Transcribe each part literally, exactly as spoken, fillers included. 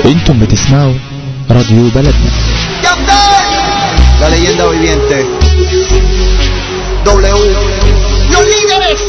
انتم بتسمعوا راديو بلدنا. La leyenda viviente. W. Los líderes.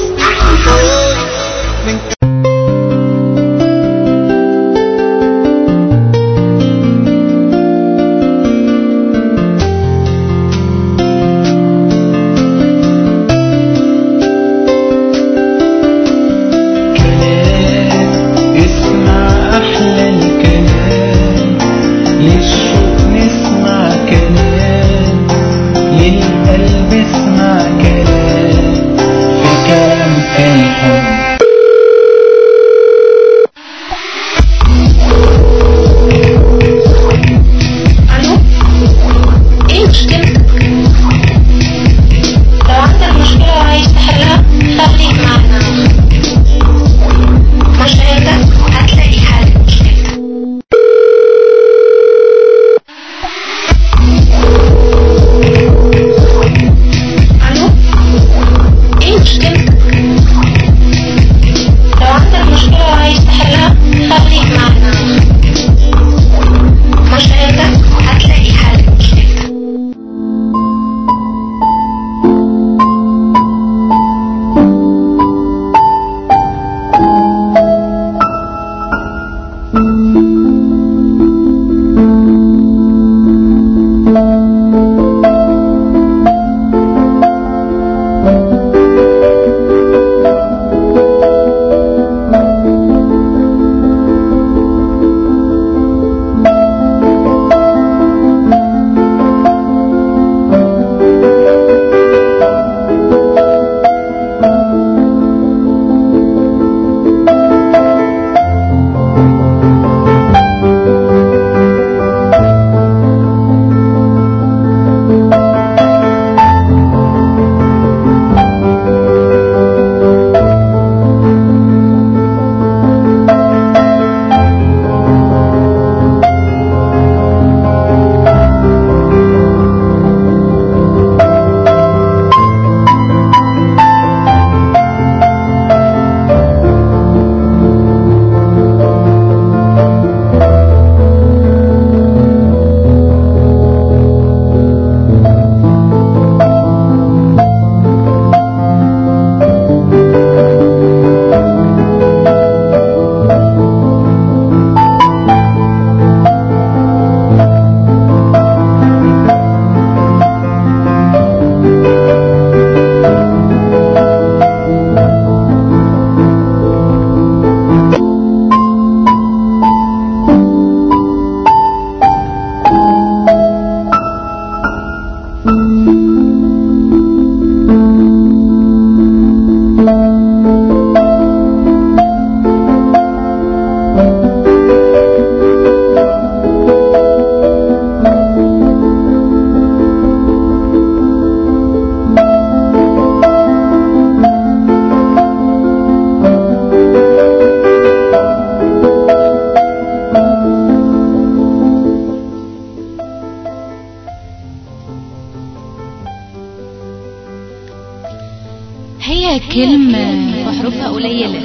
هي كلمة وحروفها قليلة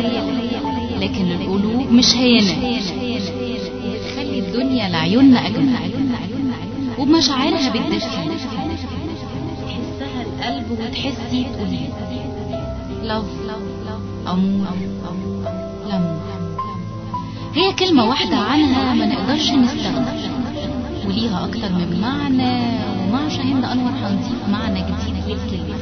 لكن القلوب مش هينة، بتخلي الدنيا لعيوننا أجمل وبمشاعرها بتدفي، تحسها القلب وتحسي تقولي love أمور لمور. هي كلمة واحدة عنها ما نقدرش نستغنى، وليها أكتر من معنى، ومع شاهين أنور هنضيف معنى جديد للكلمة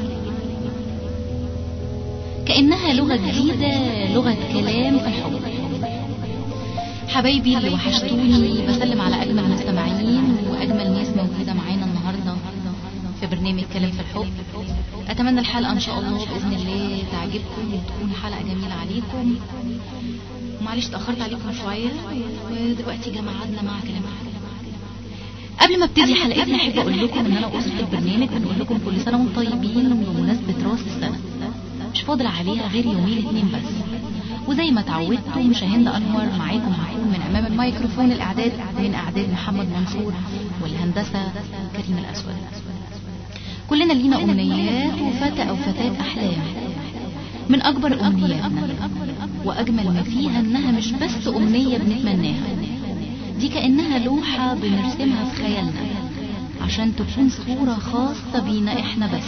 كأنها لغة جديدة، لغة كلام في الحب. حبايبي اللي وحشتوني، بسلم على أجمل مستمعين وأجمل ناس موجودة معانا النهاردة في برنامج كلام في الحب. أتمنى الحلقة إن شاء الله بإذن الله تعجبكم وتكون حلقة جميلة عليكم. معلش تأخرت عليكم شوية، ودلوقتي جمعنا مع كلام في الحب. قبل ما ابتدي حلقتنا أحب أقول لكم إن أنا أسرة البرنامج بنقول لكم كل سنة وانتم طيبين بمناسبة راس السنة. مش فاضل عليها غير يومين اتنين بس، وزي ما تعودتم شاهين أنور معاكم هكون من أمام الميكروفون. الإعداد من إعداد محمد منصور، والهندسة كريم الأسود. كلنا لينا أمنيات وفتى أو فتاة أحلام، من أكبر أمنياتنا وأجمل ما فيها إنها مش بس أمنية بنتمناها، دي كأنها لوحة بنرسمها في خيالنا عشان تكون صورة خاصة بينا احنا بس،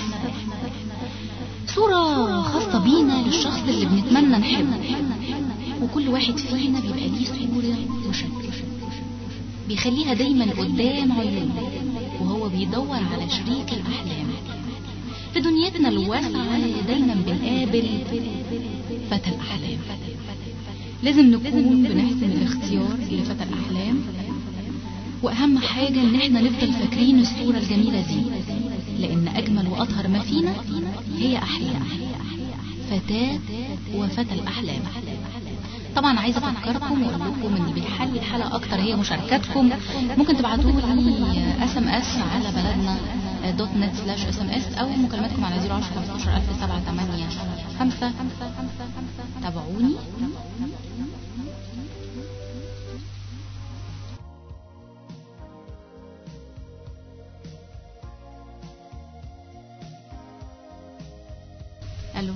صورة خاصة بينا للشخص اللي بنتمنى نحبه. وكل واحد فينا بيبقى ليه صورة وشكل بيخليها دايما قدام عيونه وهو بيدور على شريك الأحلام. في دنيتنا الواسعة دايما بنقابل فتى الأحلام. لازم نكون بنحسن الاختيار لفتى الأحلام، وأهم حاجة إن احنا نفضل فاكرين الصورة الجميلة دي، لأن أجمل وأطهر ما فينا هي أحلام فتاة وفتى الأحلام. طبعا عايزة أفكركم وأقول لكم إن بيحلي الحلقة أكتر هي مشاركاتكم. ممكن تبعتوا لي اس ام اس على بلدنا دوت نت سلاش اس ام اس او مكالماتكم على صفر عشرة خمستاشر ألف سبعة تمانية خمسة. تابعوني. الو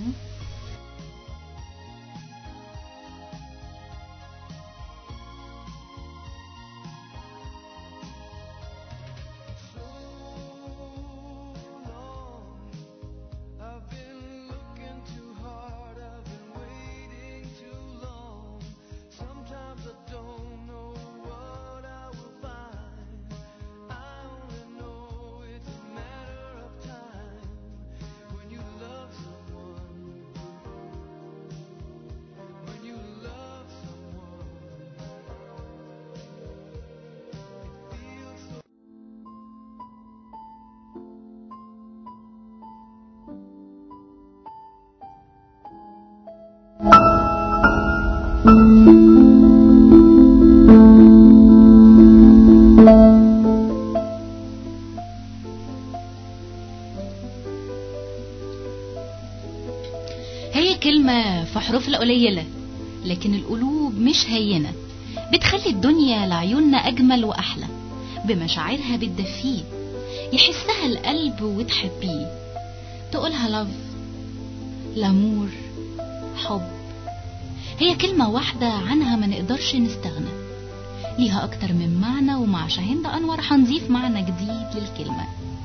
هي كلمة في حروفها قليلة لكن القلوب مش هينة، بتخلي الدنيا لعيوننا أجمل وأحلى، بمشاعرها بتدفيه يحسها القلب وتحبيه. تقولها لاف، لامور، حب. هي كلمة واحدة عنها ما نقدرش نستغنى، ليها أكتر من معنى، ومع شاهين أنور هنضيف معنى جديد للكلمة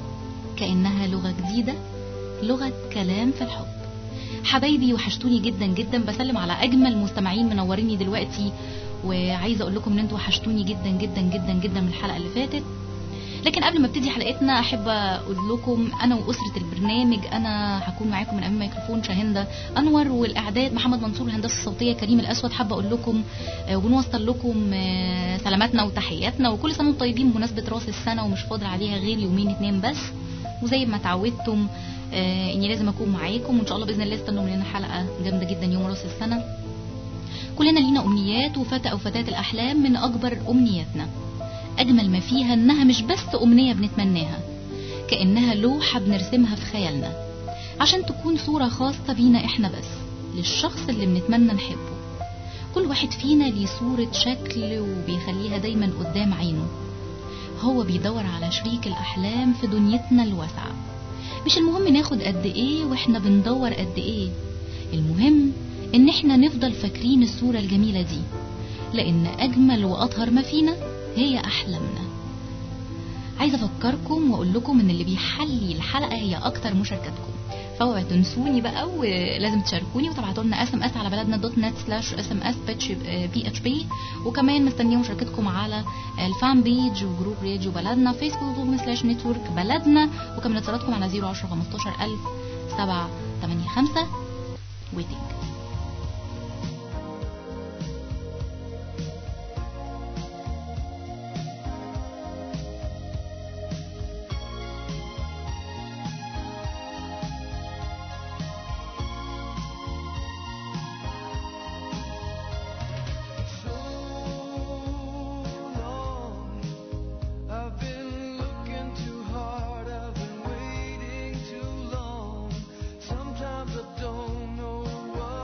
كأنها لغة جديدة، لغة كلام في الحب. حبايبي وحشتوني جدا جدا، بسلم على أجمل مستمعين منوريني دلوقتي، وعايزة أقول لكم إن انتوا وحشتوني جدا جدا جدا جدا من الحلقة اللي فاتت. لكن قبل ما ابتدي حلقتنا أحب أقول لكم أنا وأسرة البرنامج، أنا هكون معاكم من أمام ميكروفون شاهندة أنور، والإعداد محمد منصور، الهندسة الصوتية كريم الأسود. حابة أقول لكم ونوصل لكم سلاماتنا وتحياتنا، وكل سنة وانتم طيبين بمناسبة راس السنة، ومش فاضل عليها غير يومين اتنين بس. وزي ما تعودتم آه اني لازم اكون معاكم، وان شاء الله باذن الله استنوا مننا حلقه جامده جدا يوم راس السنه. كلنا لينا امنيات، وفتى او فتاه الاحلام من اكبر امنياتنا. اجمل ما فيها انها مش بس امنيه بنتمناها، كانها لوحه بنرسمها في خيالنا عشان تكون صوره خاصه بينا احنا بس، للشخص اللي بنتمنى نحبه. كل واحد فينا ليه صوره شكل وبيخليها دايما قدام عينه، هو بيدور على شريك الأحلام في دنيتنا الواسعة. مش المهم ناخد قد ايه واحنا بندور قد ايه، المهم ان احنا نفضل فاكرين الصورة الجميلة دي، لان اجمل واطهر ما فينا هي احلامنا. عايزة افكركم واقول لكم ان اللي بيحلي الحلقة هي اكتر مشاركاتكم، فاوعوا تنسوني بقى ولازم تشاركوني وتبعتوا لنا اس ام اس على بلدنا دوت نت سلاش اس ام اس بي اتش بي. وكمان مستنيه مشاركتكم على الفان بيج وجروب راديو بلدنا فيسبوك دوت سلاش نتورك بلدنا، وكمان اتصالاتكم على صفر عشرة خمستاشر ألف سبعة تمانية خمسة. ويتنج Sometimes I don't know what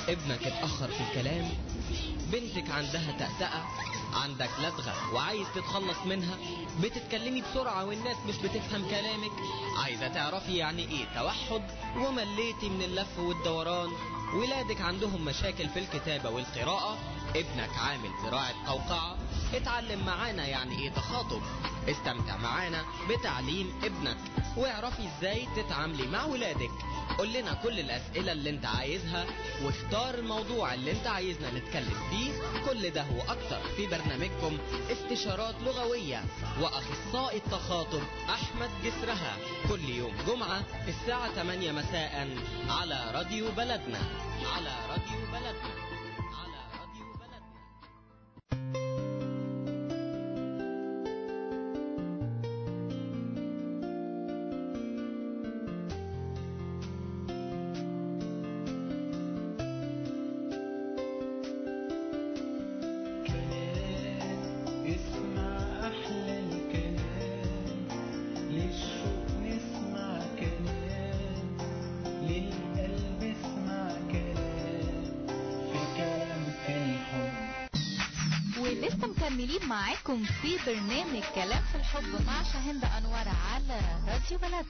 ابنك اتأخر في الكلام، بنتك عندها تأتأة، عندك لدغة وعايز تتخلص منها، بتتكلمي بسرعة والناس مش بتفهم كلامك، عايزة تعرفي يعني ايه توحد ومليتي من اللف والدوران، ولادك عندهم مشاكل في الكتابة والقراءة، ابنك عامل زراعة قوقعة، اتعلم معانا يعني ايه تخاطب، استمتع معانا بتعليم ابنك، واعرفي ازاي تتعاملي مع ولادك. قول لنا كل الاسئلة اللي انت عايزها، واختار الموضوع اللي انت عايزنا نتكلم فيه. كل ده واكتر في برنامجكم استشارات لغوية، واخصائي التخاطب احمد جسرها، كل يوم جمعة الساعة ثمانية مساء على راديو بلدنا، على راديو بلدنا، على راديو بلدنا. ولسه مكملين معاكم في برنامج كلام في الحب مع شاهندة أنور على راديو بلد.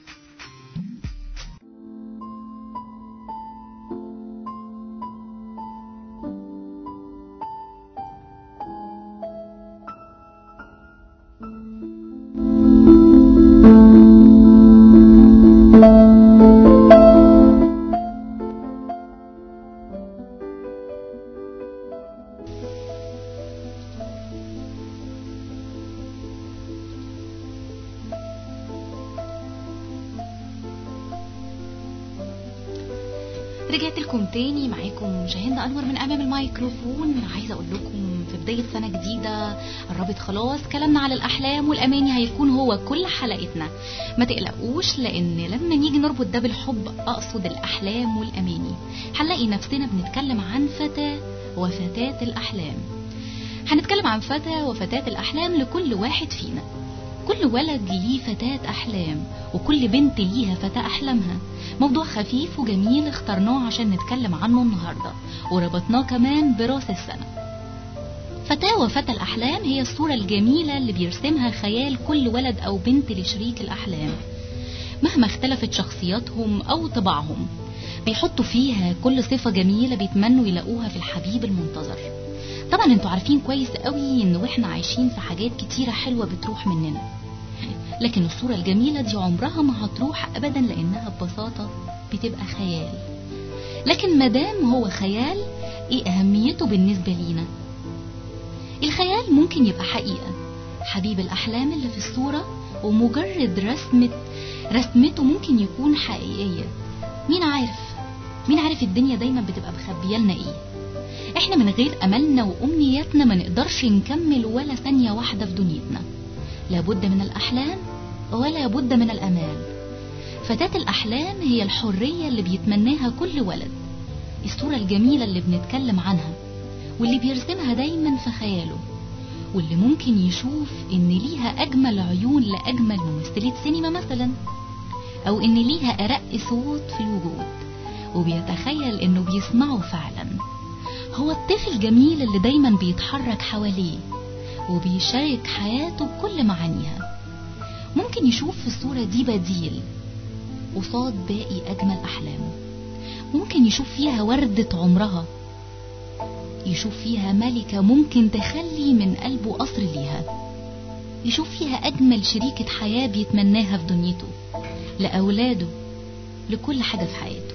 رجعت لكم تاني معاكم شاهندة أنور من أمام الميكروفون. عايزة أقول لكم في بداية سنة جديدة قربت خلاص، كلامنا على الأحلام والأماني هيكون هو كل حلقتنا. ما تقلقوش، لأن لما نيجي نربط ده بالحب، أقصد الأحلام والأماني، هنلاقي نفسنا بنتكلم عن فتاة وفتاة الأحلام. هنتكلم عن فتاة وفتاة الأحلام لكل واحد فينا. كل ولد ليه فتاة أحلام، وكل بنت ليها فتاة أحلامها. موضوع خفيف وجميل اخترناه عشان نتكلم عنه النهاردة، وربطناه كمان براس السنة. فتاة وفتى الأحلام هي الصورة الجميلة اللي بيرسمها خيال كل ولد أو بنت لشريك الأحلام، مهما اختلفت شخصياتهم أو طباعهم. بيحطوا فيها كل صفة جميلة بيتمنوا يلاقوها في الحبيب المنتظر. طبعا انتوا عارفين كويس قوي ان واحنا عايشين في حاجات كتيرة حلوة بتروح مننا، لكن الصورة الجميلة دي عمرها ما هتروح ابدا، لانها ببساطة بتبقى خيال. لكن مادام هو خيال، ايه اهميته بالنسبة لينا؟ الخيال ممكن يبقى حقيقة، حبيب الاحلام اللي في الصورة ومجرد رسمة رسمته ممكن يكون حقيقية. مين عارف مين عارف الدنيا دايما بتبقى مخبيالنا ايه. احنا من غير املنا وامنياتنا ما نقدرش نكمل ولا ثانية واحدة في دنيتنا. لابد من الاحلام ولا بد من الامال. فتاة الاحلام هي الحرية اللي بيتمناها كل ولد، الصورة الجميلة اللي بنتكلم عنها واللي بيرسمها دايما في خياله، واللي ممكن يشوف ان ليها اجمل عيون لاجمل ممثلة سينما مثلا، او ان ليها ارق صوت في الوجود، وبيتخيل انه بيسمعه فعلا. هو الطفل الجميل اللي دايما بيتحرك حواليه وبيشارك حياته بكل معانيها. ممكن يشوف في الصورة دي بديل قصاد باقي أجمل أحلامه. ممكن يشوف فيها وردة عمرها، يشوف فيها ملكة ممكن تخلي من قلبه قصر ليها، يشوف فيها أجمل شريكة حياة بيتمناها في دنيته، لأولاده، لكل حاجة في حياته.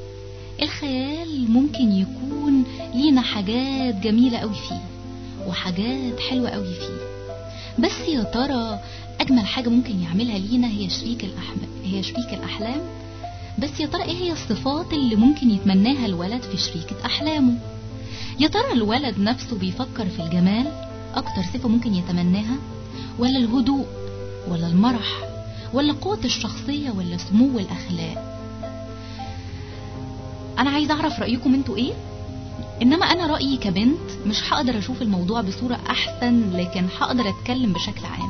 الخيال ممكن يكون لينا حاجات جميلة قوي فيه وحاجات حلوة قوي فيه، بس يا ترى أجمل حاجة ممكن يعملها لينا هي شريك الأحلام هي شريك الأحلام بس يا ترى إيه هي الصفات اللي ممكن يتمناها الولد في شريكة أحلامه؟ يا ترى الولد نفسه بيفكر في الجمال أكتر صفة ممكن يتمناها، ولا الهدوء، ولا المرح، ولا قوة الشخصية، ولا سمو الأخلاق؟ أنا عايز أعرف رأيكم أنتوا إيه؟ إنما أنا رأيي كبنت مش هقدر أشوف الموضوع بصورة أحسن، لكن هقدر أتكلم بشكل عام.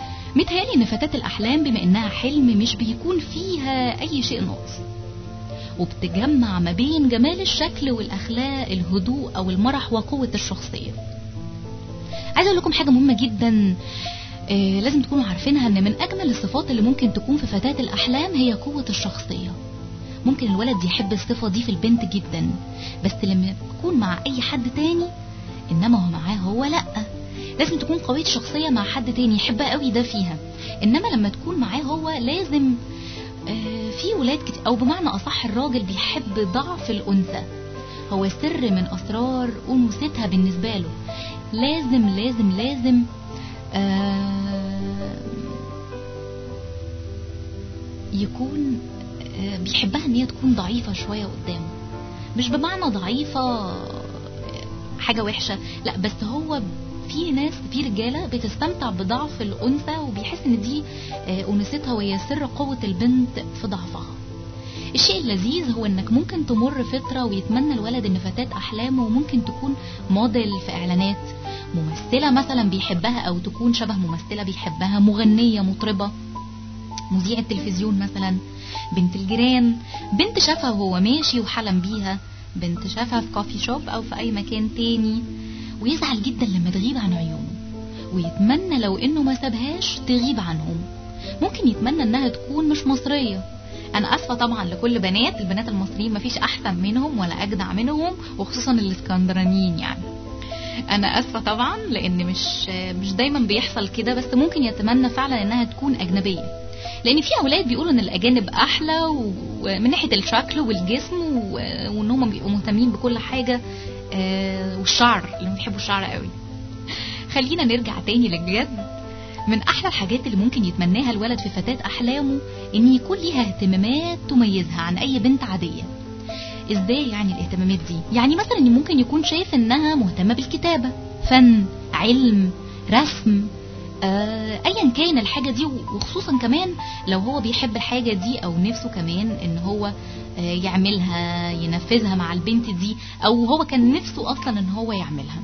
متهيألي إن فتاة الأحلام بما إنها حلم مش بيكون فيها أي شيء ناقص، وبتجمع ما بين جمال الشكل والأخلاق، الهدوء أو المرح وقوة الشخصية. عايز أقول لكم حاجة مهمة جدا آه لازم تكونوا عارفينها، ان من اجمل الصفات اللي ممكن تكون في فتاة الاحلام هي قوة الشخصية. ممكن الولد يحب الصفة دي في البنت جدا، بس لما تكون مع اي حد تاني، انما هو معاه هو لا. لازم تكون قوية الشخصية مع حد تاني يحبها قوي ده فيها، انما لما تكون معاه هو لازم آه في ولاد كتير، او بمعنى اصح الراجل بيحب ضعف الانثى، هو سر من اسرار انوثتها بالنسبة له. لازم لازم لازم آه يكون آه بيحبها ان هي تكون ضعيفة شوية قدامه، مش بمعنى ضعيفة حاجة وحشة، لا، بس هو في ناس في رجالة بتستمتع بضعف الأنثى وبيحس ان دي آه أنوثتها، وهي سر قوة البنت في ضعفها. الشيء اللذيذ هو انك ممكن تمر فترة ويتمنى الولد ان فتاة احلامه ممكن تكون موديل في اعلانات، ممثلة مثلا بيحبها، او تكون شبه ممثلة بيحبها، مغنية، مطربة، مذيعة تلفزيون مثلا، بنت الجيران، بنت شافها وهو ماشي وحلم بيها، بنت شافها في كوفي شوب او في اي مكان تاني، ويزعل جدا لما تغيب عن عيونه، ويتمنى لو انه ما سابهاش تغيب عنهم. ممكن يتمنى انها تكون مش مصرية. انا اسفة طبعا لكل بنات، البنات المصريين مفيش احسن منهم ولا اجدع منهم، وخصوصا الاسكندرانيين يعني. انا اسفة طبعا لان مش مش دايما بيحصل كده، بس ممكن يتمنى فعلا انها تكون اجنبية، لان في اولاد بيقولوا ان الاجانب احلى ومن ناحية الشكل والجسم، وان هم بيبقوا مهتمين بكل حاجة، والشعر اللي بيحبوا الشعر قوي. خلينا نرجع تاني للجد. من احلى الحاجات اللي ممكن يتمناها الولد في فتاة احلامه ان يكون ليها اهتمامات تميزها عن اي بنت عادية. ازاي يعني الاهتمامات دي؟ يعني مثلا ممكن يكون شايف انها مهتمة بالكتابة، فن، علم، رسم، آه، ايا كان الحاجة دي، وخصوصا كمان لو هو بيحب الحاجة دي او نفسه كمان ان هو آه يعملها، ينفذها مع البنت دي، او هو كان نفسه اصلا ان هو يعملها.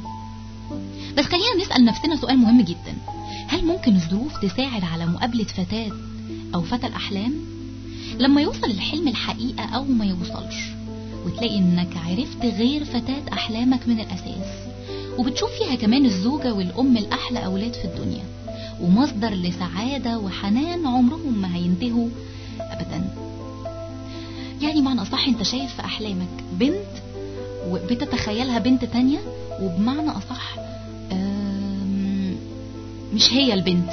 بس خلينا نسأل نفسنا سؤال مهم جدا، هل ممكن الظروف تساعد على مقابلة فتاة او فتى الاحلام؟ لما يوصل الحلم الحقيقة او ما يوصلش، وتلاقي انك عرفت غير فتاة احلامك من الاساس، وبتشوف فيها كمان الزوجة والام الاحلى اولاد في الدنيا، ومصدر لسعادة وحنان عمرهم ما هينتهوا ابدا. يعني معنى اصح انت شايف في احلامك بنت وبتتخيلها بنت تانية، وبمعنى اصح مش هي البنت،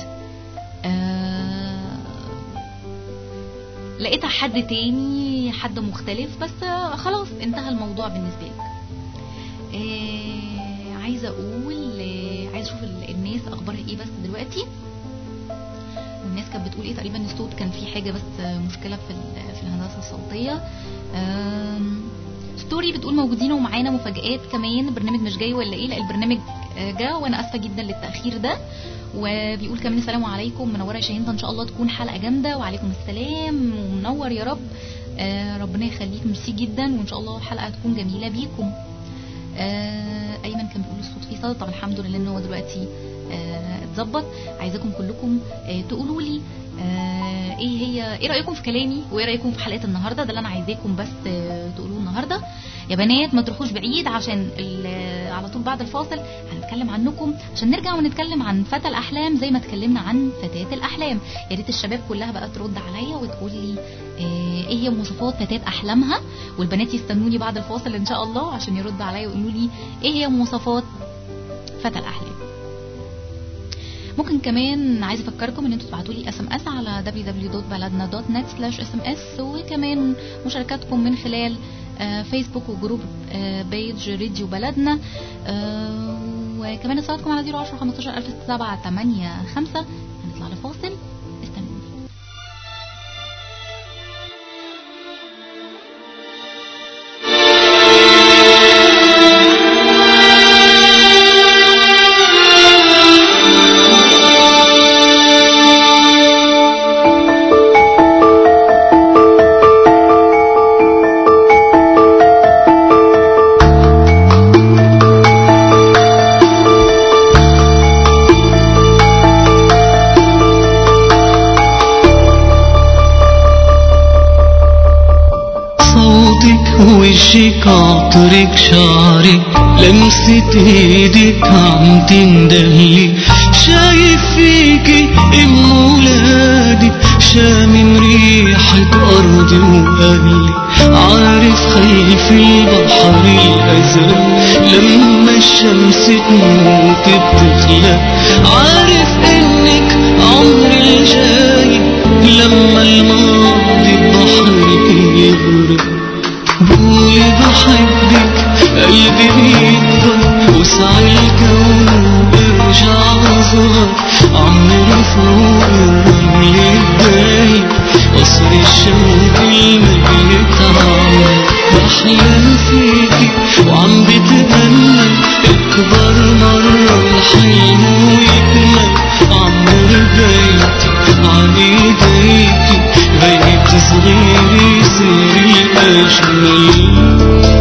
لقيتها حد تاني، حد مختلف، بس خلاص انتهى الموضوع بالنسبة لك. عايزة اقول عايزة اشوف الناس اخبارها ايه بس دلوقتي. والناس كانت بتقول ايه تقريبا، الصوت كان فيه حاجة بس مشكلة في في الهندسة الصوتية. ستوري بتقول موجودين ومعانا مفاجآت كمان، البرنامج مش جاي ولا ايه؟ لا البرنامج جا وانا اسفة جدا للتأخير ده. وبيقول كمان السلام عليكم، منورة يا شاهين، ان شاء الله تكون حلقة جامدة. وعليكم السلام ومنور يا رب. آه ربنا يخليك، ميرسي جدا، وان شاء الله الحلقة تكون جميلة بيكم. آه ايمن كان بيقول الصوت فيه صدى، طب الحمد لله ان هو دلوقتي آه اتظبط. عايزاكم كلكم آه تقولوا لي آه ايه هي ايه رايكم في كلامي، وايه رايكم في حلقه النهارده. ده اللي انا عايزاكم بس آه تقولوه النهارده يا بنات. ما تروحوش بعيد، عشان على طول بعد الفاصل هنتكلم عنكم، عشان نرجع ونتكلم عن فتى الاحلام زي ما اتكلمنا عن فتاة الاحلام. يا ريت الشباب كلها بقى ترد عليا وتقول لي آه ايه هي مواصفات فتاة احلامها، والبنات يستنوني بعد الفاصل ان شاء الله عشان يرد عليا ويقولوا لي ايه هي مواصفات فتى الاحلام. ممكن كمان عايز افكركم ان انتوا تبعتوا لي اس ام اس على دبليو دبليو دبليو دوت بلدنا دوت نت سلاش اس ام اس، وكمان مشاركاتكم من خلال آه فيسبوك وجروب آه بيج راديو بلدنا، آه وكمان اتصالاتكم على صفر عشرة خمستاشر ألف سبعة تمانية خمسة. هنطلع لفاصل، استنوني. وشك عطرك شعرك لمسة ايدك عم تندهلي شايف فيكي ام ولادي شامم ريحة ارضي واهلي عارف خايف البحر الازرق لما الشمس تموت بتخلق عارف انك عمري الجاي لما الماضي بحرك يغرق قولي بحبك قلبي بيكبر وسعى الكون وارجع اصغر عمري فوق الرمل الدايب قصر الشوق الميت عمري بحلم فيكي وعم بتأمل اكبر مرة الحلم ويكمل عمر بيتي عايديكي بيت صغير يصير الأجمل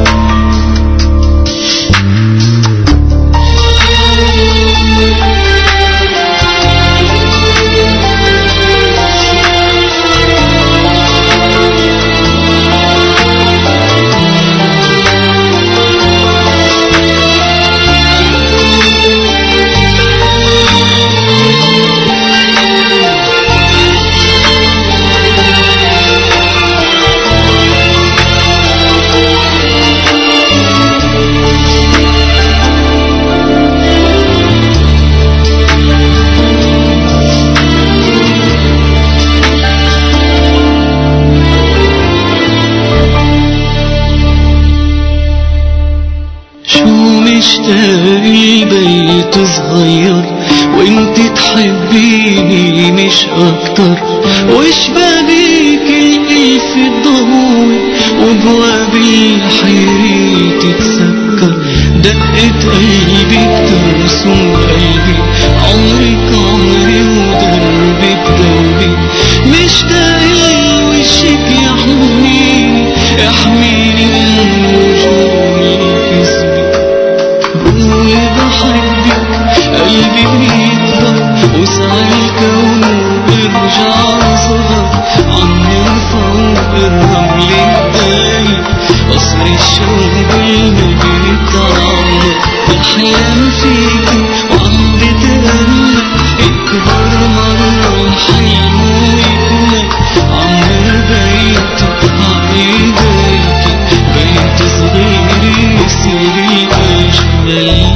مشتاق البيت صغير وانت تحبيني مش اكتر وشبابيك الالف الضوء وابواب الحيرة تتسكر دقة قلبك ترسم قلبي عمرك عمري ودربك دربي مشتاق لوشك يحميني يحميني من وجوه الكذب قولي بحبك قلبي بيكبر وسعى الكون وارجع اصغر عمري فوق الرمل الدايب قصر الشوق الميت عمري بحلم فيكي وعم بتأمل اكبر مرة الحلم ويكمل عمر بيتي عايديكي بيت صغير يصير الأجمل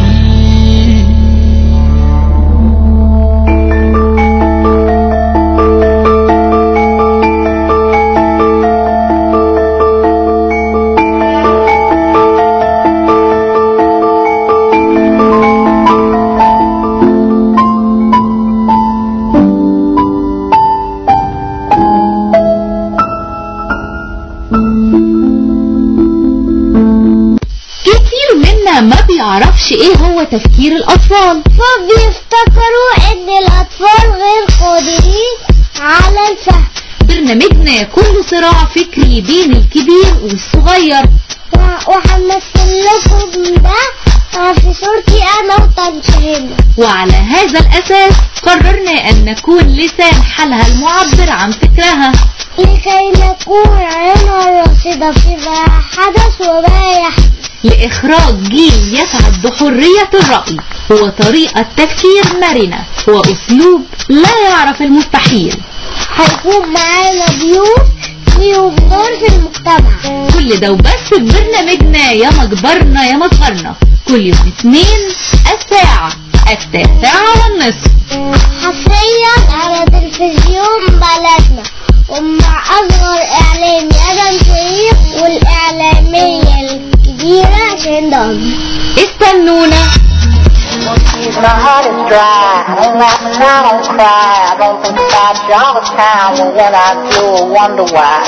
ما بيعرفش ايه هو تفكير الاطفال فبيفتكروا ان الاطفال غير قادرين على الفهم. برنامجنا كله صراع فكري بين الكبير والصغير وهنمثل لكم ده في صورتي انا وتنشهنا. وعلى هذا الاساس قررنا ان نكون لسان حالها المعبر عن فكرها لكي نكون عينها الراصدة فيما حدث وما يحدث لإخراج جيل يسعد بحرية الرأي وطريقة تفكير مرنة وأسلوب لا يعرف المستحيل. هيكون معانا ضيوف ليهم دور في المجتمع. كل ده وبس في برنامجنا يا مجبرنا يا مصغرنا كل يوم اثنين الساعة التاسعة والنصف حصريا على تلفزيون بلدنا ومع أصغر إعلامي أدم شريف والإعلامية الكبيرة شندان. استنونا. My heart is dry, I don't laugh and I don't cry, I don't think about you all the time, and when I do I wonder why.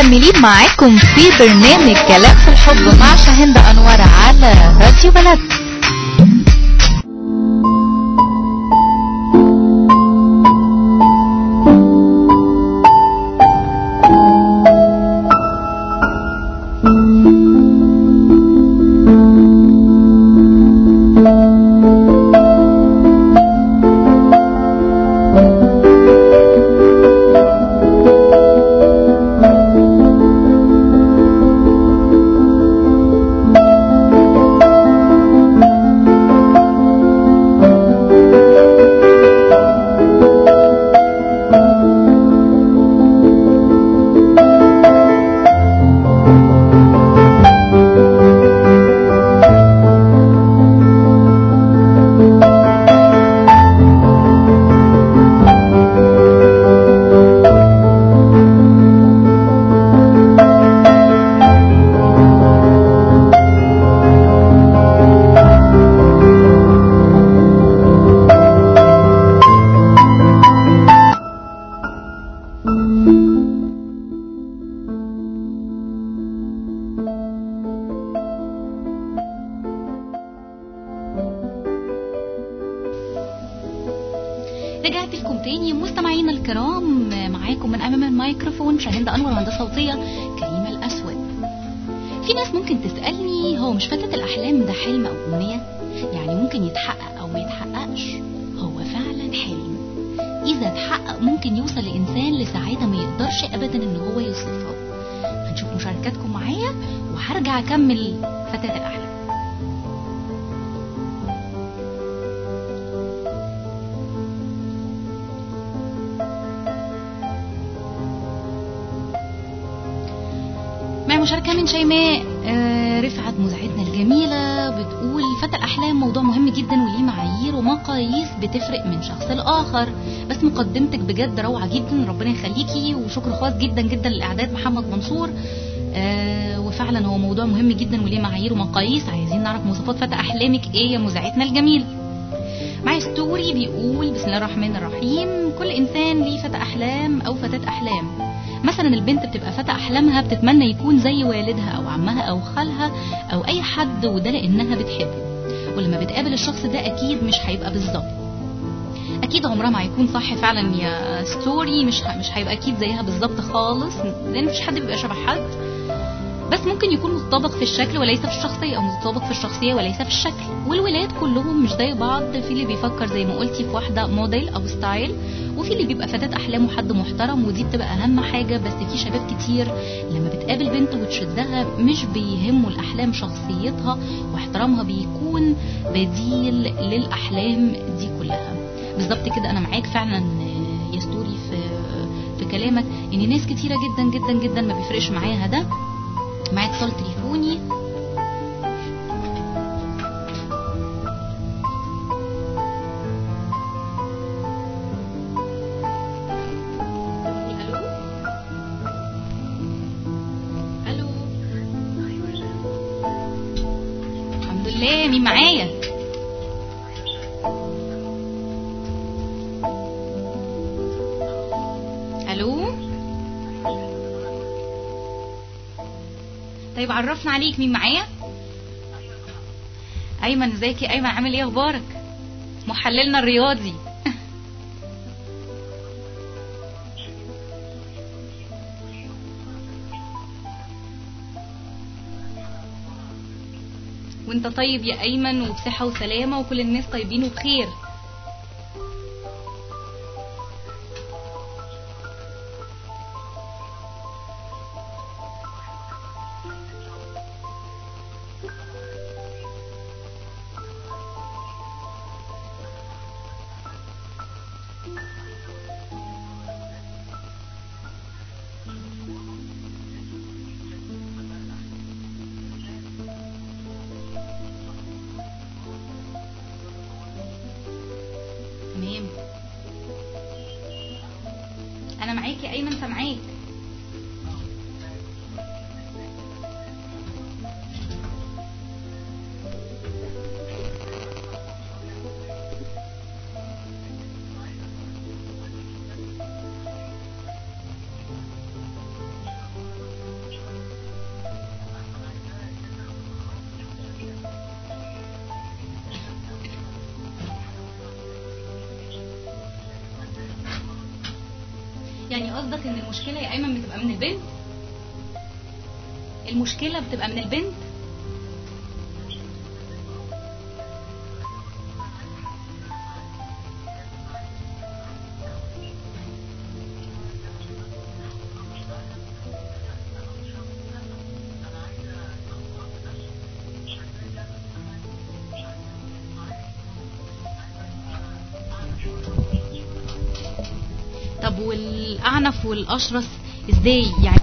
مكملين معاكم في برنامج كلام في الحب مع شاهندة أنور على راديو بلد. رجعت لكم تاني مستمعينا الكرام، معاكم من امام الميكروفون شاهندة انور وهندسة صوتية كريمة الاسود. في ناس ممكن تسألني، هو مش فتاة الاحلام ده حلم او امنية؟ يعني ممكن يتحقق او ما يتحققش؟ هو فعلا حلم، اذا اتحقق ممكن يوصل لانسان لسعادة ما يقدرش ابدا ان هو يوصفها. هنشوف مشاركاتكم معايا وهرجع اكمل فتاة الاحلام. مشاركة من شيماء آه رفعت مذيعتنا الجميلة، بتقول فتى الأحلام موضوع مهم جدا وليه معايير ومقاييس بتفرق من شخص لآخر، بس مقدمتك بجد روعة جدا، ربنا يخليكي، وشكر خاص جدا جدا للإعداد محمد منصور. آه وفعلا هو موضوع مهم جدا وليه معايير ومقاييس، عايزين نعرف مواصفات فتى أحلامك ايه يا مذيعتنا الجميل. معي ستوري بيقول بسم الله الرحمن الرحيم، كل إنسان ليه فتى أحلام أو فتاة أحلام. مثلا البنت بتبقى فتى احلامها بتتمنى يكون زي والدها او عمها او خالها او اي حد، وده لانها بتحبه، ولما بتقابل الشخص ده اكيد مش هيبقى بالظبط، اكيد عمرها ما هيكون صح فعلا يا ستوري، مش مش هيبقى اكيد زيها بالظبط خالص، لان مفيش حد بيبقى شبه حد، بس ممكن يكون متطابق في الشكل وليس في الشخصيه، او متطابق في الشخصيه وليس في الشكل. والولاد كلهم مش زي بعض، في اللي بيفكر زي ما قلتي في واحده موديل او ستايل، وفي اللي بيبقى فتاة احلامه حد محترم، ودي بتبقى اهم حاجه. بس في شباب كتير لما بتقابل بنت وتشدها مش بيهموا الاحلام، شخصيتها واحترامها بيكون بديل للاحلام دي كلها. بالظبط كده، انا معاك فعلا يا ستوري في في كلامك، ان ناس كتيره جدا جدا جدا ما بيفرقش معاها ده. معايا اتصال تليفوني. الو الحمد لله، مين معايا؟ الو طيب عرفنا عليك، مين معايا؟ ايمن. ازيك يا ايمن، عامل ايه، اخبارك؟ محللنا الرياضي. وانت طيب يا ايمن، وبصحة وسلامة، وكل الناس طيبين وبخير. تمام، انا معاك يا ايمن، سامعاك. يعني قصدك ان المشكله يا ايمن بتبقى من البنت؟ المشكله بتبقى من البنت؟ طب والاعنف والاشرس ازاي يعني؟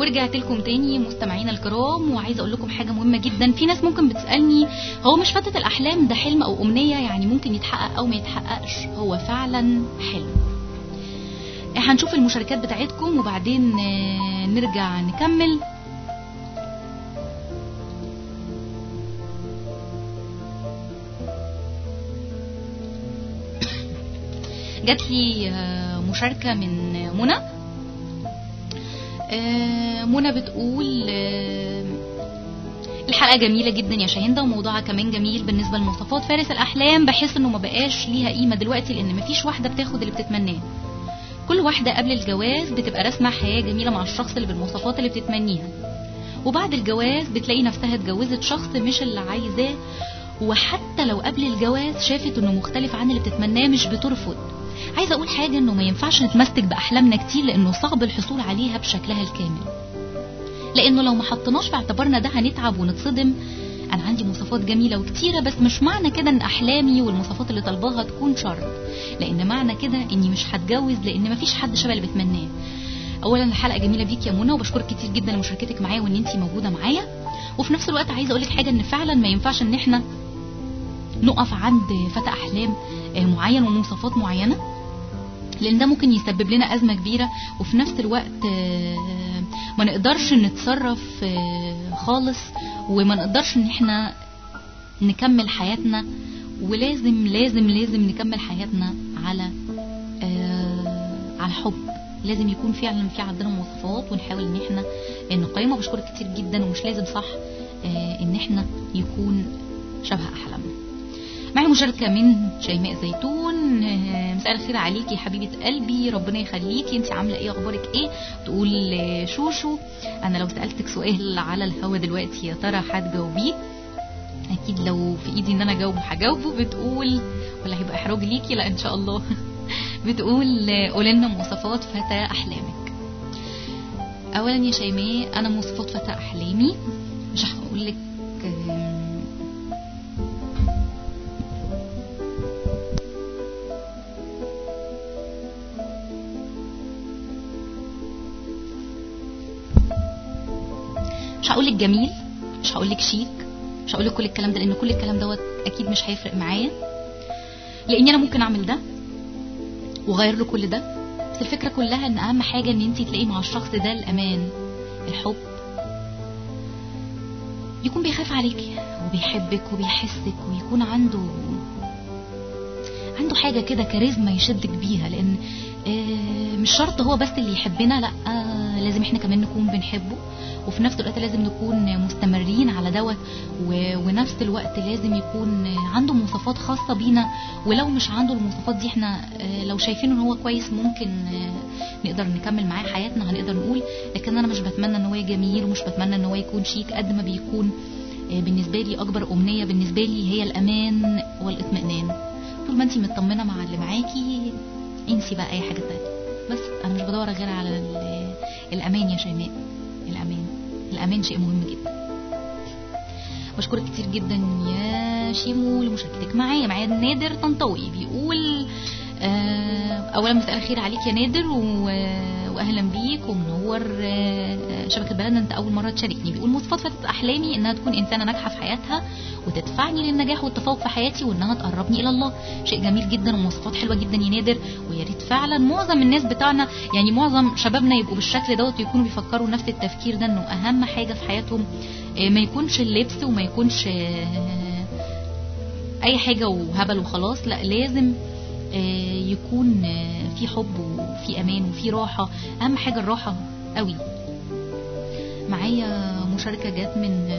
ورجعت لكم تاني مستمعينا الكرام، وعايزه اقول لكم حاجه مهمه جدا. في ناس ممكن بتسالني هو مش فتى الاحلام ده حلم او امنيه، يعني ممكن يتحقق او ما يتحققش؟ هو فعلا حلم. هنشوف المشاركات بتاعتكم وبعدين نرجع نكمل. جات لي مشاركه من منى. منى بتقول الحلقه جميله جدا يا شاهندة، وموضوعها كمان جميل. بالنسبه لمواصفات فارس الاحلام بحس انه ما بقاش ليها قيمه دلوقتي، لان مفيش واحده بتاخد اللي بتتمناه. كل واحده قبل الجواز بتبقى راسمه حياه جميله مع الشخص اللي بالمواصفات اللي بتتمنيها، وبعد الجواز بتلاقي نفسها اتجوزت شخص مش اللي عايزاه، وحتى لو قبل الجواز شافت انه مختلف عن اللي بتتمناه مش بترفض. عايزه اقول حاجه، انه ما ينفعش نتمسك باحلامنا كتير، لانه صعب الحصول عليها بشكلها الكامل، لانه لو ما حطناش في اعتبارنا ده هنتعب ونتصدم. انا عندي مواصفات جميله وكتيره، بس مش معنى كده ان احلامي والمواصفات اللي طالباها تكون شر، لان معنى كده اني مش هتجوز، لان مفيش حد شبه اللي بتمناه. اولا الحلقه جميله بيك يا منى، وبشكرك كتير جدا لمشاركتك معايا وان انتي موجوده معايا. وفي نفس الوقت عايزه اقول لك حاجه، ان فعلا ما ينفعش ان احنا نقف عند فتى احلام معين ومواصفات معينه، لان ده ممكن يسبب لنا ازمه كبيره، وفي نفس الوقت ما نقدرش نتصرف خالص، وما نقدرش ان احنا نكمل حياتنا. ولازم لازم لازم نكمل حياتنا على على حب. لازم يكون فعلا في عندنا مواصفات، ونحاول ان احنا نقيمها. بشكرك كتير جدا، ومش لازم صح ان احنا يكون شبه احلامنا. معي مشاركة من شيماء زيتون. مساء الخير عليكي يا حبيبة قلبي، ربنا يخليكي، انتي عاملة ايه، اخبارك ايه؟ تقول شوشو، انا لو سألتك سؤال على الهوا دلوقتي يا ترى هتجاوبيه؟ اكيد لو في ايدي ان انا اجاوبه هجاوبه. بتقول ولا هيبقى احراج ليكي؟ لا ان شاء الله. بتقول قولي لنا مواصفات فتى احلامك. اولا يا شيماء، انا مواصفات فتى احلامي مش هقول لك مش هقولك جميل، مش هقولك شيك، مش هقولك كل الكلام ده، لان كل الكلام دوت اكيد مش هيفرق معايا، لان انا ممكن اعمل ده وغير له كل ده. بس الفكره كلها ان اهم حاجه ان انتي تلاقي مع الشخص ده الامان، الحب، يكون بيخاف عليكي وبيحبك وبيحسك، ويكون عنده عنده حاجه كده كاريزما يشدك بيها، لان مش شرط هو بس اللي يحبنا، لا لازم احنا كمان نكون بنحبه، وفي نفس الوقت لازم نكون مستمرين على دوت، ونفس الوقت لازم يكون عنده مواصفات خاصة بينا. ولو مش عنده المواصفات دي، احنا لو شايفين ان هو كويس ممكن نقدر نكمل معاه حياتنا، هنقدر نقول. لكن انا مش بتمنى ان هو جميل، ومش بتمنى ان هو يكون شيك، قد ما بيكون بالنسبة لي اكبر امنية بالنسبة لي هي الامان والاطمئنان. طول ما انتي مطمنة مع اللي معاكي، انسي بقى اي حاجة تانية. بس انا مش بدور غير على الامان يا شيماء، الامان الامان شيء مهم جدا. بشكرك كتير جدا يا شيمو لمشاركتك معايا. معايا نادر طنطاوي بيقول اولا مساء الخير عليك يا نادر، واهلا بيك ومنور شبكه بلدنا، انت اول مره تشاركني. بيقول مواصفات فتاة احلامي انها تكون انسانه ناجحه في حياتها، وتدفعني للنجاح والتفوق في حياتي، وانها تقربني الى الله. شيء جميل جدا ومواصفات حلوه جدا يا نادر، ويا ريت فعلا معظم الناس بتاعنا، يعني معظم شبابنا يبقوا بالشكل دوت، ويكونوا بيفكروا نفس التفكير ده، انه اهم حاجه في حياتهم ما يكونش اللبس، وما يكونش اي حاجه وهبل وخلاص، لا لازم يكون في حب وفي امان وفي راحه. اهم حاجه الراحه قوي. معايا مشاركه جات من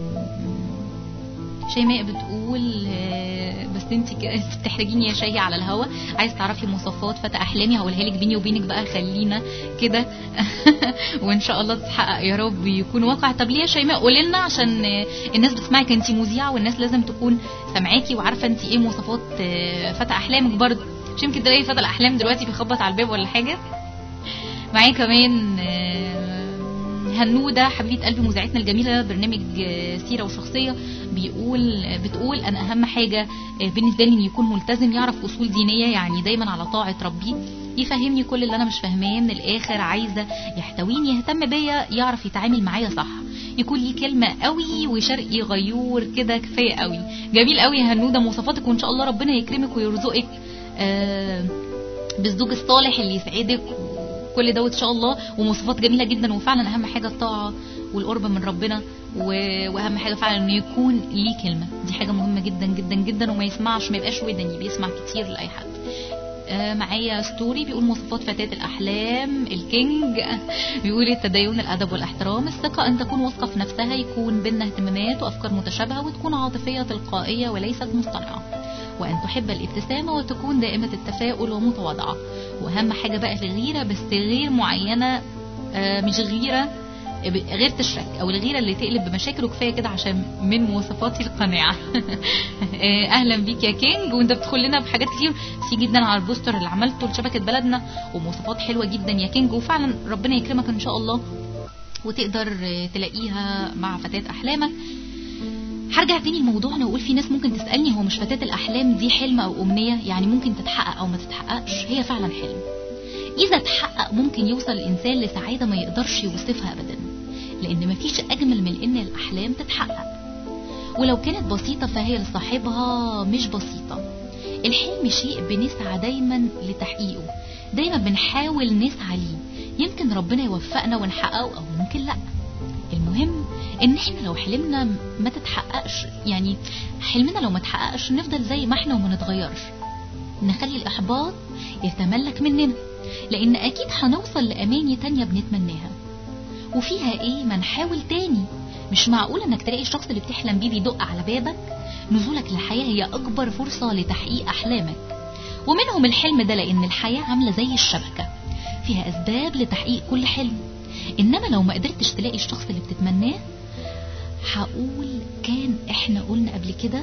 شيماء بتقول بس انت بتحرجيني يا شيهي على الهوا، عايز تعرفي مواصفات فتى احلامي؟ هقولها لك بيني وبينك بقى، خلينا كده وان شاء الله تتحقق يا رب، يكون واقع. طب ليه يا شيماء؟ قولي لنا، عشان الناس بتسمعك، انت مذيعه والناس لازم تكون سامعاكي وعارفه انت ايه مواصفات فتى احلامك برضه، مش يمكن تلاقي فتى الاحلام دلوقتي بيخبط على الباب ولا حاجه. معايا كمان هنودة حبيبة قلبي مذيعتنا الجميلة برنامج سيرة وشخصية بيقول بتقول أنا أهم حاجة بالنسبة لي إن يكون ملتزم، يعرف أصول دينية، يعني دايما على طاعة ربي، يفهمني كل اللي أنا مش فاهماه، من الآخر عايزة يحتويني، يهتم بيا، يعرف يتعامل معايا صح، يكون لي كلمة قوي وشرقي غيور كده كفاية قوي. جميل قوي يا هنودة مواصفاتك، وإن شاء الله ربنا يكرمك ويرزقك آه بالزوج الصالح اللي يسعدك كل ده ان شاء الله. ومواصفات جميله جدا، وفعلا اهم حاجه الطاعه والقرب من ربنا، واهم حاجه فعلا انه يكون ليه كلمه، دي حاجه مهمه جدا جدا جدا، وما يسمعش ما يبقاش ودني بيسمع كتير لاي حد. آه معايا ستوري بيقول مواصفات فتاة الأحلام الكينج بيقول التدين، الأدب والاحترام، الثقة، أن تكون واثقة في نفسها، يكون بيننا اهتمامات وأفكار متشابهة، وتكون عاطفية تلقائية وليست مصطنعة، وأن تحب الابتسامة وتكون دائمة التفاؤل ومتواضعة. وأهم حاجة بقى الغيرة، بس غير معينة، آه مش غيرة غير تشرك او الغيره اللي تقلب بمشاكل، وكفايه كده عشان من مواصفاتي القناعه. اهلا بيك يا كينج، وانت بتدخل لنا بحاجات كتير سي جدا على البوستر اللي عملته لشبكه بلدنا، ومواصفات حلوه جدا يا كينج، وفعلا ربنا يكرمك ان شاء الله وتقدر تلاقيها مع فتاة احلامك. هرجع تاني لموضوعنا واقول في ناس ممكن تسالني هو مش فتاة الاحلام دي حلم او امنيه، يعني ممكن تتحقق او ما تتحققش؟ هي فعلا حلم، اذا تحقق ممكن يوصل الانسان لسعاده ما يقدرش يوصفها ابدا، لان مفيش اجمل من ان الاحلام تتحقق، ولو كانت بسيطه فهي لصاحبها مش بسيطه. الحلم شيء بنسعى دايما لتحقيقه، دايما بنحاول نسعى ليه، يمكن ربنا يوفقنا ونحققه او ممكن لا. المهم ان احنا لو حلمنا ما تتحققش، يعني حلمنا لو ما تحققش نفضل زي ما احنا وما نتغيرش، نخلي الاحباط يتملك مننا، لان اكيد هنوصل لاماني تانية بنتمناها، وفيها ايه ما نحاول تاني. مش معقول انك تلاقي الشخص اللي بتحلم بيه بيدق على بابك. نزولك للحياة هي اكبر فرصة لتحقيق احلامك، ومنهم الحلم ده، لان الحياة عاملة زي الشبكة فيها اسباب لتحقيق كل حلم. انما لو ما قدرتش تلاقي الشخص اللي بتتمناه، هقول كان احنا قلنا قبل كده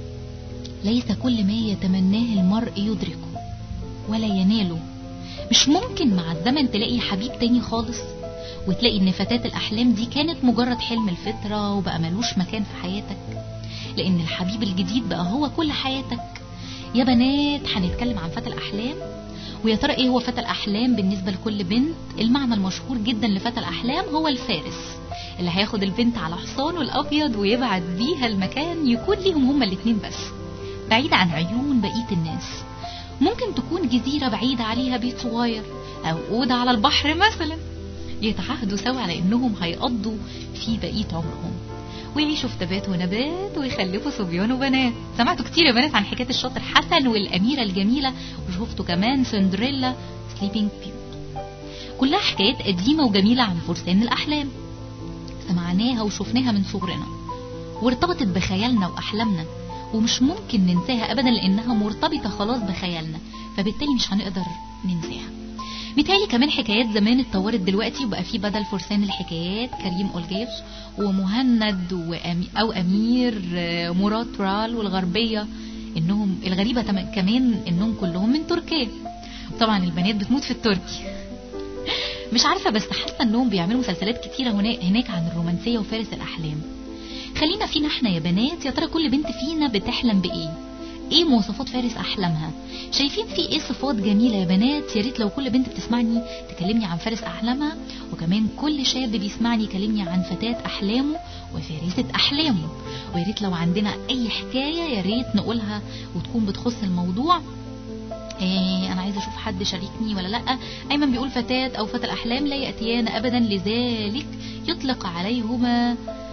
ليس كل ما يتمناه المرء يدركه ولا يناله. مش ممكن مع الزمن تلاقي حبيب تاني خالص، وتلاقي ان فتاة الاحلام دي كانت مجرد حلم الفطرة وبقى ملوش مكان في حياتك، لان الحبيب الجديد بقى هو كل حياتك. يا بنات هنتكلم عن فتى الاحلام، ويا ترى ايه هو فتى الاحلام بالنسبة لكل بنت؟ المعنى المشهور جدا لفتى الاحلام هو الفارس اللي هياخد البنت على حصانه الابيض ويبعد بيها المكان يكون ليهم هما الاتنين بس، بعيد عن عيون بقية الناس. ممكن تكون جزيرة بعيدة عليها بيت صغير، او اوضة على البحر مثلا، يتعاهدوا سوا على انهم هيقضوا في بقية عمرهم، ويعيشوا في تبات ونبات، ويخلفوا صبيان وبنات. سمعتوا كتير يا بنات عن حكاية الشاطر حسن والأميرة الجميلة، وشفتوا كمان سندريلا سليبينج بيوتي، كلها حكايات قديمة وجميلة عن فرسان الأحلام، سمعناها وشفناها من صغرنا، وارتبطت بخيالنا وأحلامنا، ومش ممكن ننساها أبدا لأنها مرتبطة خلاص بخيالنا، فبالتالي مش هنقدر ننساها. متهيألي كمان حكايات زمان اتطورت دلوقتي، وبقى في بدل فرسان الحكايات كريم أولجيف ومهند وأمي أو أمير مراد ترال، والغربية إنهم الغريبة كمان إنهم كلهم من تركيا. طبعا البنات بتموت في التركي. مش عارفة بس حاسة إنهم بيعملوا مسلسلات كتيرة هناك عن الرومانسية وفارس الأحلام. خلينا فينا احنا يا بنات، يا ترى كل بنت فينا بتحلم بإيه؟ ايه مواصفات فارس احلامها؟ شايفين في ايه صفات جميلة يا بنات؟ يا ريت لو كل بنت بتسمعني تكلمني عن فارس احلامها، وكمان كل شاب بيسمعني يكلمني عن فتاة احلامه وفارسة احلامه. ويا ريت لو عندنا اي حكاية يا ريت نقولها وتكون بتخص الموضوع. إيه انا عايزه اشوف حد شاركني ولا لا. ايمن بيقول فتاة او فتى الاحلام لا ياتيان ابدا، لذلك يطلق عليهما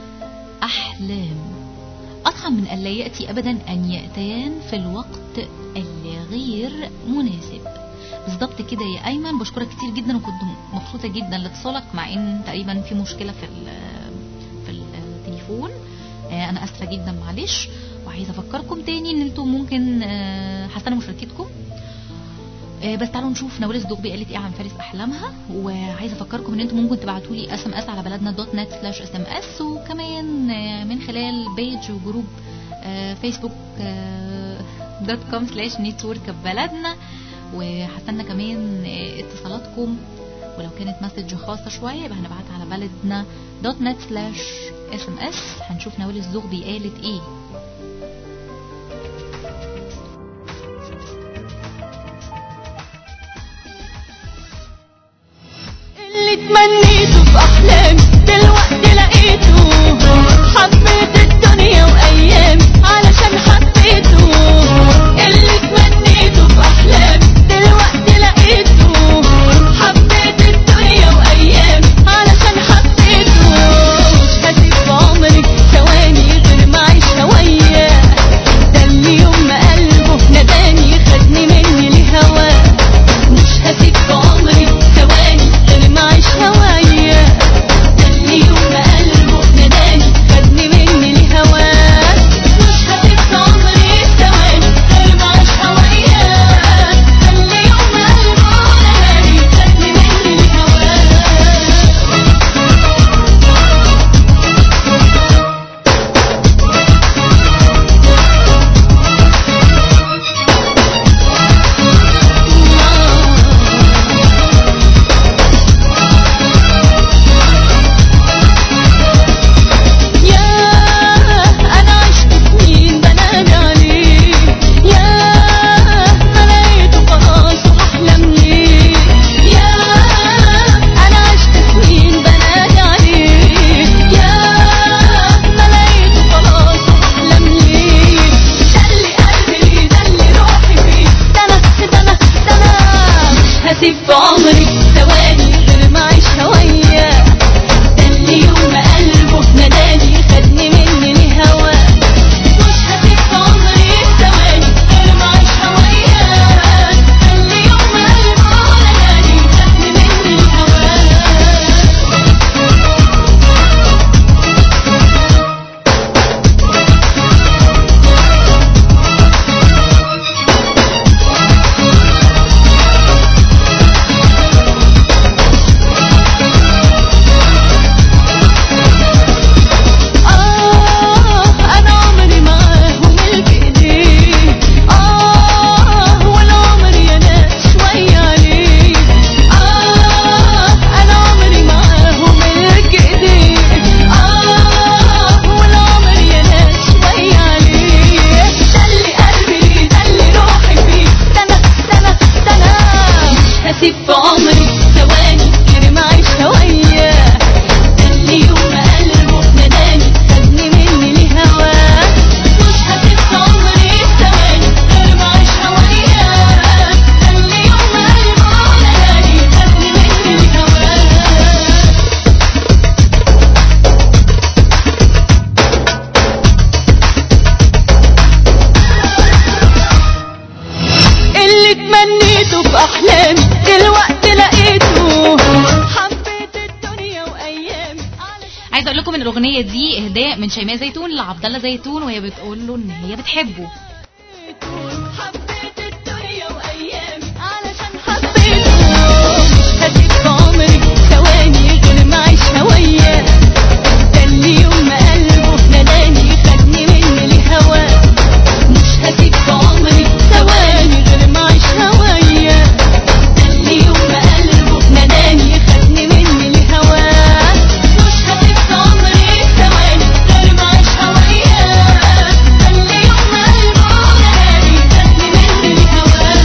احلام. أضخم من أن لا يأتي أبدا أن يأتيان في الوقت اللي غير مناسب. بالضبط كده يا أيمن، بشكرك كتير جدا، وكنت مبسوطة جدا لاتصالك مع إن تقريبا في مشكلة في في التليفون. أنا أسفة جدا معلش، وعايزة أفكركم تاني إن أنتم ممكن هستنى مشاركتكم. بس تعالوا نشوف نوال الزغبي قالت ايه عن فارس احلامها. وعايزه افكركم ان انتم ممكن تبعتوا لي اس ام اس على بلدنا دوت نت سلاش اس ام اس، وكمان من خلال بيج وجروب فيسبوك دوت كوم سلاش نتورك بلدنا. وهستنى كمان اتصالاتكم ولو كانت مسج خاصة شوية يبقى هنبعت على بلدنا دوت نت سلاش اس ام اس. هنشوف نوال الزغبي قالت ايه. اللي تمنيته في احلامي دلوقتي لقيته، حبيت الدنيا وايامي علشان حبيته. اللي تمنيته في احلامي دلوقتي لقيته، حبيت الدنيا وايامي علشان حبيته. مش هسيب في عمري ثواني غير ما اعيشها وياه، ده اللي يوم ما قلبه نداني خدني مني لهواه. مش هسيب في عمري ثواني غير ما اعيشها وياه، ده اللي يوم ما قلبه نداني خدني مني لهواه. مش هسيب في عمري ثواني غير ما اعيشها وياه، ده اللي يوم ما قلبه نداني خدني مني لهواه. ياه أنا عشت سنين بنادي عليه، ياه ما لقيته خلاص وهحلم ليه. ياه أنا عشت سنين بنادي عليه، ياه ما لقيته خلاص وهحلم ليه. ده اللي قلبي ليه، ده اللي روحي فيه، ده أنا ده أنا ده أنا مش هسيب في عمري ثواني غير ما أعيشها وياه، ده اللي يوم ما قلبه نداني خدني مني لهواه. مش هسيب في عمري ثواني غير ما اعيشها وياه، ده اللي يوم ما قلبه نداني خدني مني لهواه. آه أنا عمري معاه وملك إيديه، آه والعمر يا ناس شوية عليه. آه أنا عمري معاه وملك إيديه، آه والعمر يا ناس شوية عليه. ده اللي قلبي ليه، ده اللي روحي فيه، ده أنا ده أنا ده أنا مش هسيب في عمري ثواني غير ما أعيشها وياه، ده اللي يوم ما قلبه نداني خدني مني لهواه. مش هسيب في عمري ثواني غير ما اعيشها وياه، ده اللي يوم ما قلبه نداني خدني مني لهواه. اللي تمنيته في احلامي دلوقتي لقيته، حبيت الدنيا وايامي علشان عايزه اقول لكم ان الاغنيه دي اهداء من شيماء زيتون لعبد الله زيتون، وهي بتقول له ان هي بتحبه. حبيت الدنيا وايامي علشان حبيته. مش هسيب في عمري ثواني غير ما اعيشها وياه، ده اللي يوم ما قلبه نداني خدني مني لهواه. مش هسيب في عمري ثواني غير ما اعيشها وياه، ده اللي يوم ما قلبه نداني خدني مني لهواه. مش هسيب في عمري ثواني غير ما اعيشها وياه، ده اللي يوم ما قلبه نداني خدني مني لهواه.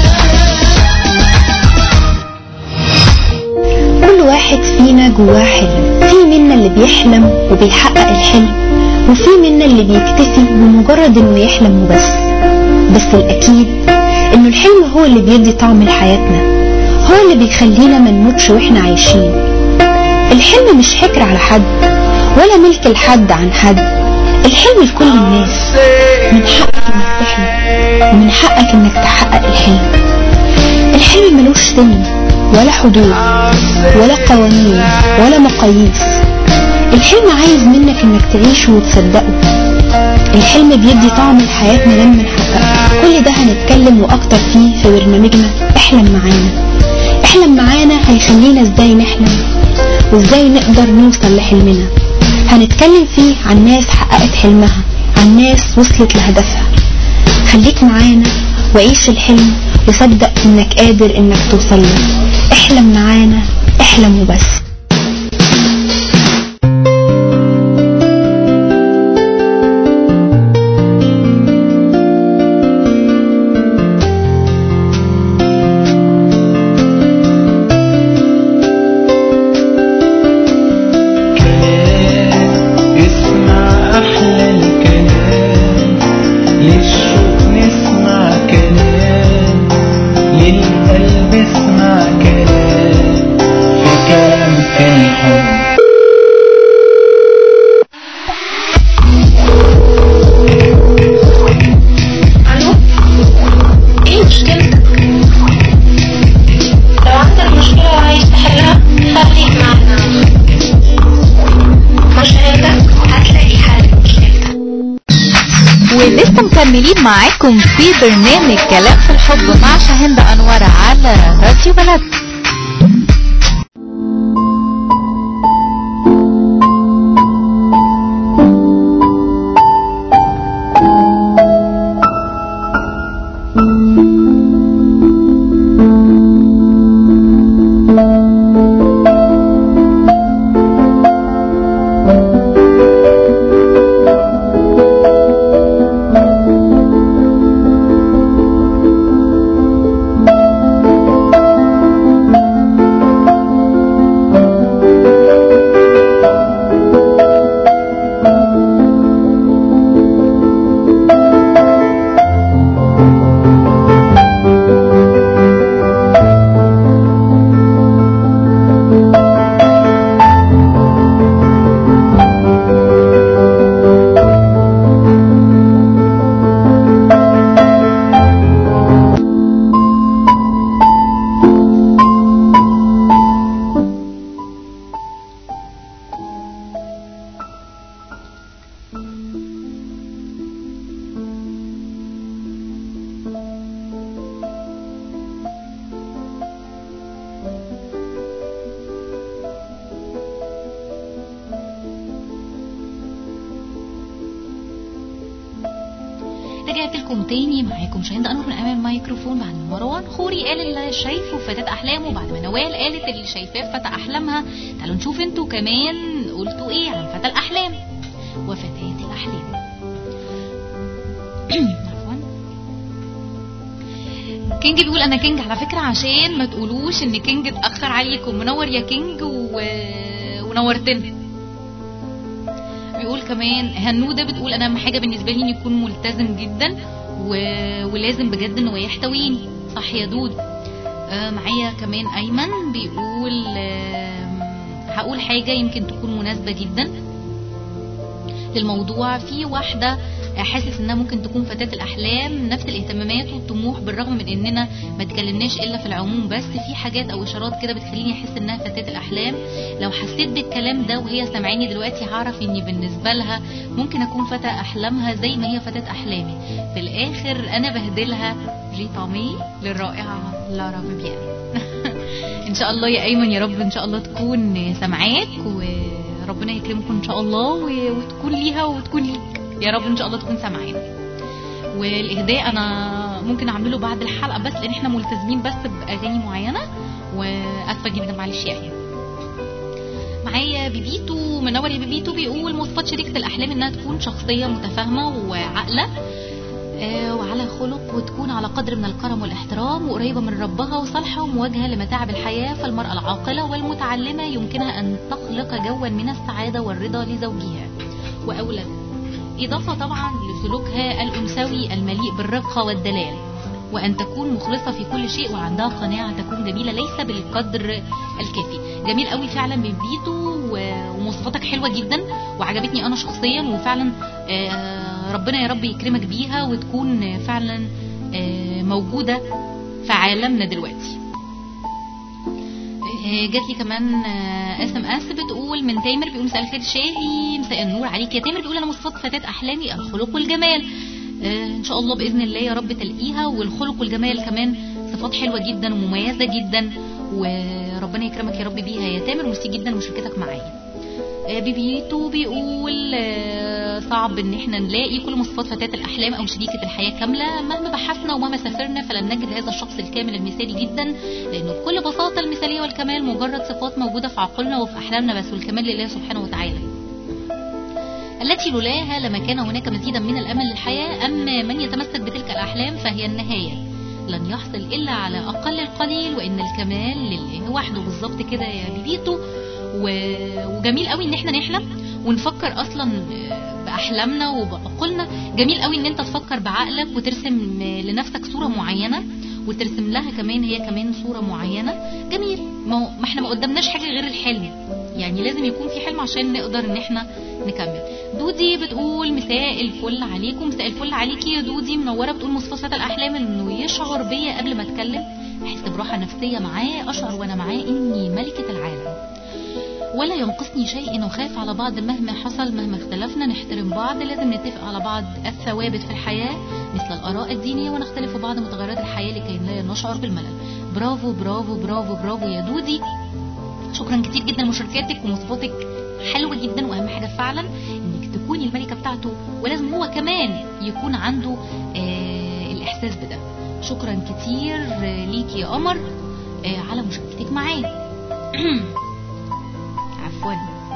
كل واحد فينا جواه حلم، في منا اللي بيحلم وبيحقق الحلم، وفي منا اللي بيكتفي بمجرد انه يحلم وبس. بس الاكيد انه الحلم هو اللي بيدي طعم لحياتنا، هو اللي بيخلينا ما نموتش واحنا عايشين. الحلم مش حكر على حد ولا ملك لحد عن حد، الحلم لكل الناس. من حقك انك تحلم ومن حقك انك تحقق الحلم. الحلم ملوش سن ولا حدود ولا قوانين ولا مقاييس. الحلم عايز منك انك تعيشه وتصدقه. الحلم بيدي طعم لحياتنا لما نحققه. كل ده هنتكلم واكتر فيه في برنامجنا احلم معانا. احلم معانا هيخلينا ازاي نحلم وازاي نقدر نوصل لحلمنا. هنتكلم فيه عن ناس حققت حلمها، عن ناس وصلت لهدفها. خليك معانا وعيش الحلم وصدق انك قادر انك توصل له. احلم معانا، احلم بيحلم وبس. مكملين معاكم في برنامج كلام في الحب مع شاهندة أنور على راديو بلد. رجعت لكم تاني معاكم شاهندة أنور من أمام الميكروفون بعد ما مروان خوري قال اللي شايفه فتاة أحلامه، بعد ما نوال قالت اللي شايفاه فتاة أحلامها. تعالوا نشوف انتوا كمان قلتوا ايه عن فتاة الأحلام وفتاة الأحلام. كينج بيقول أنا كينج على فكرة عشان ما تقولوش إن كينج اتأخر عليكم. منور يا كينج و... ونورتنا. بيقول كمان هنودة بتقول انا اهم حاجه بالنسبه لي اني يكون ملتزم جدا و... ولازم بجد انه يحتويني. صح يا دود. آه معايا كمان ايمن بيقول آه هقول حاجه يمكن تكون مناسبه جدا للموضوع. في واحده حاسس انها ممكن تكون فتاة الاحلام، نفس الاهتمامات والطموح بالرغم من اننا ما تكلمناش الا في العموم، بس في حاجات او اشارات كده بتخليني احس انها فتاة الاحلام. لو حسيت بالكلام ده وهي سامعاني دلوقتي هعرف اني بالنسبه لها ممكن اكون فتاة احلامها زي ما هي فتاة احلامي. في الاخر انا بهدلها جي طامي للرائعه لارا فيبيان. ان شاء الله يا ايمن، يا رب ان شاء الله تكون سامعاك وربنا يكرمكم ان شاء الله وتكون ليها وتكون ليك يا رب ان شاء الله تكون سامعانا. والاهداء انا ممكن اعمله بعد الحلقه بس لان احنا ملتزمين بس باغاني معينه واسفه جدا معلش يا احيان. معايا بيبيتو. منور يا بيبيتو. بيقول مواصفات شريكه الاحلام انها تكون شخصيه متفاهمه وعاقله آه وعلى خلق وتكون على قدر من الكرم والاحترام وقريبه من ربها وصالحه ومواجهه لمتاعب الحياه. فالمراه العاقله والمتعلمه يمكنها ان تخلق جوا من السعاده والرضا لزوجها واولادها، إضافة طبعا لسلوكها الأنثوي المليء بالرقة والدلال، وأن تكون مخلصة في كل شيء وعندها قناعة تكون جميلة ليس بالقدر الكافي. جميل قوي فعلا بيبيتو ومواصفاتك حلوة جدا وعجبتني أنا شخصيا، وفعلا ربنا يا رب يكرمك بيها وتكون فعلا موجودة في عالمنا دلوقتي. جات لي كمان اس ام اس بتقول من تامر بيقول مساء الخير شاهي، مساء النور عليك يا تامر. بيقول انا مواصفات فتاة احلامي الخلق والجمال. آه ان شاء الله باذن الله يا رب تلاقيها. والخلق والجمال كمان صفات حلوه جدا ومميزه جدا وربنا يكرمك يا رب بيها يا تامر. وميرسي جدا مشاركتك معايا. آه بيبيتو بيقول آه صعب ان احنا نلاقي كل مواصفات فتاة الاحلام او شريكة الحياة كاملة. مهما بحثنا ومهما سافرنا فلن نجد هذا الشخص الكامل المثالي جدا، لانه بكل بساطة المثالية والكمال مجرد صفات موجودة في عقولنا وفي احلامنا بس، والكمال لله سبحانه وتعالى التي لولاها لما كان هناك مزيدا من الامل للحياة. اما من يتمسك بتلك الاحلام فهي النهاية، لن يحصل الا على اقل القليل، وان الكمال لله وحده. بالظبط كده يا بيبيتو. وجميل قوي ان احنا نحلم ونفكر اصلا باحلامنا وبعقولنا. جميل قوي ان انت تفكر بعقلك وترسم لنفسك صورة معينة وترسم لها كمان هي كمان صورة معينة. جميل. ما احنا ما قدامناش حاجة غير الحلم، يعني لازم يكون في حلم عشان نقدر ان احنا نكمل. دودي بتقول مساء الفل عليكم. مساء الفل عليكي يا دودي، منورة. بتقول مصفصة الاحلام انه يشعر بيا قبل ما اتكلم، احس براحة نفسية معاه، اشعر وانا معاه اني ملكة العالم ولا ينقصني شيء، وخاف على بعض مهما حصل مهما اختلفنا، نحترم بعض، لازم نتفق على بعض الثوابت في الحياة مثل الآراء الدينية، ونختلف في بعض متغيرات الحياة لكي لا نشعر بالملل. برافو برافو برافو برافو يا دودي. شكرا كتير جدا لمشاركاتك ومواصفاتك حلوة جدا، واهم حاجة فعلا انك تكوني الملكة بتاعته، ولازم هو كمان يكون عنده آه الاحساس بده. شكرا كتير ليكي يا قمر آه على مشاركتك معاه. عفوا.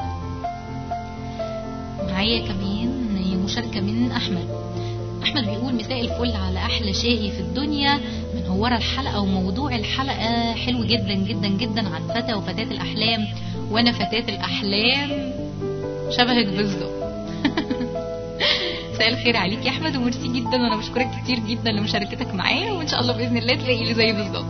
معايا كمان مشاركة من احمد. احمد بيقول مساء الفل على احلى شاهي في الدنيا، من هو ورا الحلقة وموضوع الحلقة حلو جدا جدا جدا عن فتى وفتاة الاحلام، وانا فتاة الاحلام شبهك بالظبط. مساء الخير عليك يا احمد، وميرسي جدا، وانا بشكرك كتير جدا لمشاركتك معايا، وان شاء الله باذن الله تلاقي اللي زي بالظبط.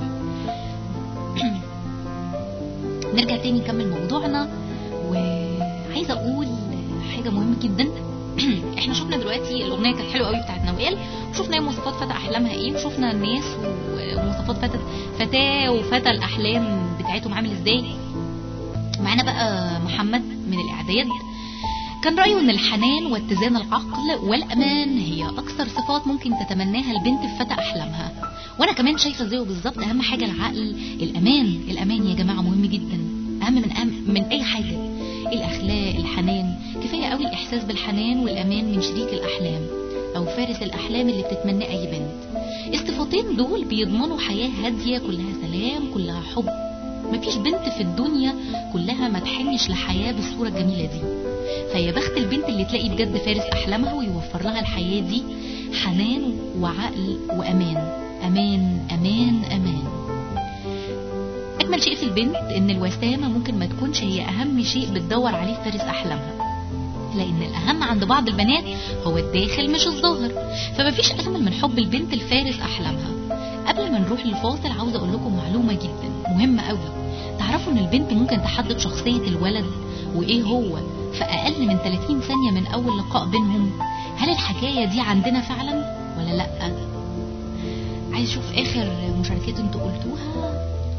نرجع تاني نكمل موضوعنا، وعايزه اقول حاجه مهمه جدا. احنا شفنا دلوقتي الاغنيه كانت حلوه قوي بتاعت نوال، وشفنا مواصفات فتى احلامها ايه، وشفنا الناس ومواصفات فتى فتاه وفتى الاحلام بتاعتهم عامل ازاي. معانا بقى محمد من الاعداد، كان رايه ان الحنان واتزان العقل والامان هي اكثر صفات ممكن تتمناها البنت في فتى احلامها، وانا كمان شايفه زيه بالظبط. اهم حاجه العقل، الامان. الامان يا جماعه مهم جدا، اهم من أهم من اي حاجه. الاخلاق، الحنان، كفايه قوي الاحساس بالحنان والامان من شريك الاحلام او فارس الاحلام اللي بتتمناه اي بنت. الصفتين دول بيضمنوا حياه هاديه كلها سلام كلها حب. مفيش بنت في الدنيا كلها ما تحنش لحياه بالصوره الجميله دي. فيا بخت البنت اللي تلاقي بجد فارس احلامها ويوفر لها الحياه دي، حنان وعقل وامان. امان امان امان. اجمل شيء في البنت ان الوسامه ممكن ما تكونش هي اهم شيء بتدور عليه فارس احلامها، لان الاهم عند بعض البنات هو الداخل مش الظاهر. فمفيش اجمل من حب البنت لفارس احلامها. قبل ما نروح للفاصل عاوزه اقول لكم معلومه جدا مهمه قوي. تعرفوا ان البنت ممكن تحدد شخصيه الولد وايه هو في اقل من ثلاثين ثانيه من اول لقاء بينهم؟ هل الحكايه دي عندنا فعلا ولا لا؟ عايز اشوف اخر مشاركات انتوا قلتوها.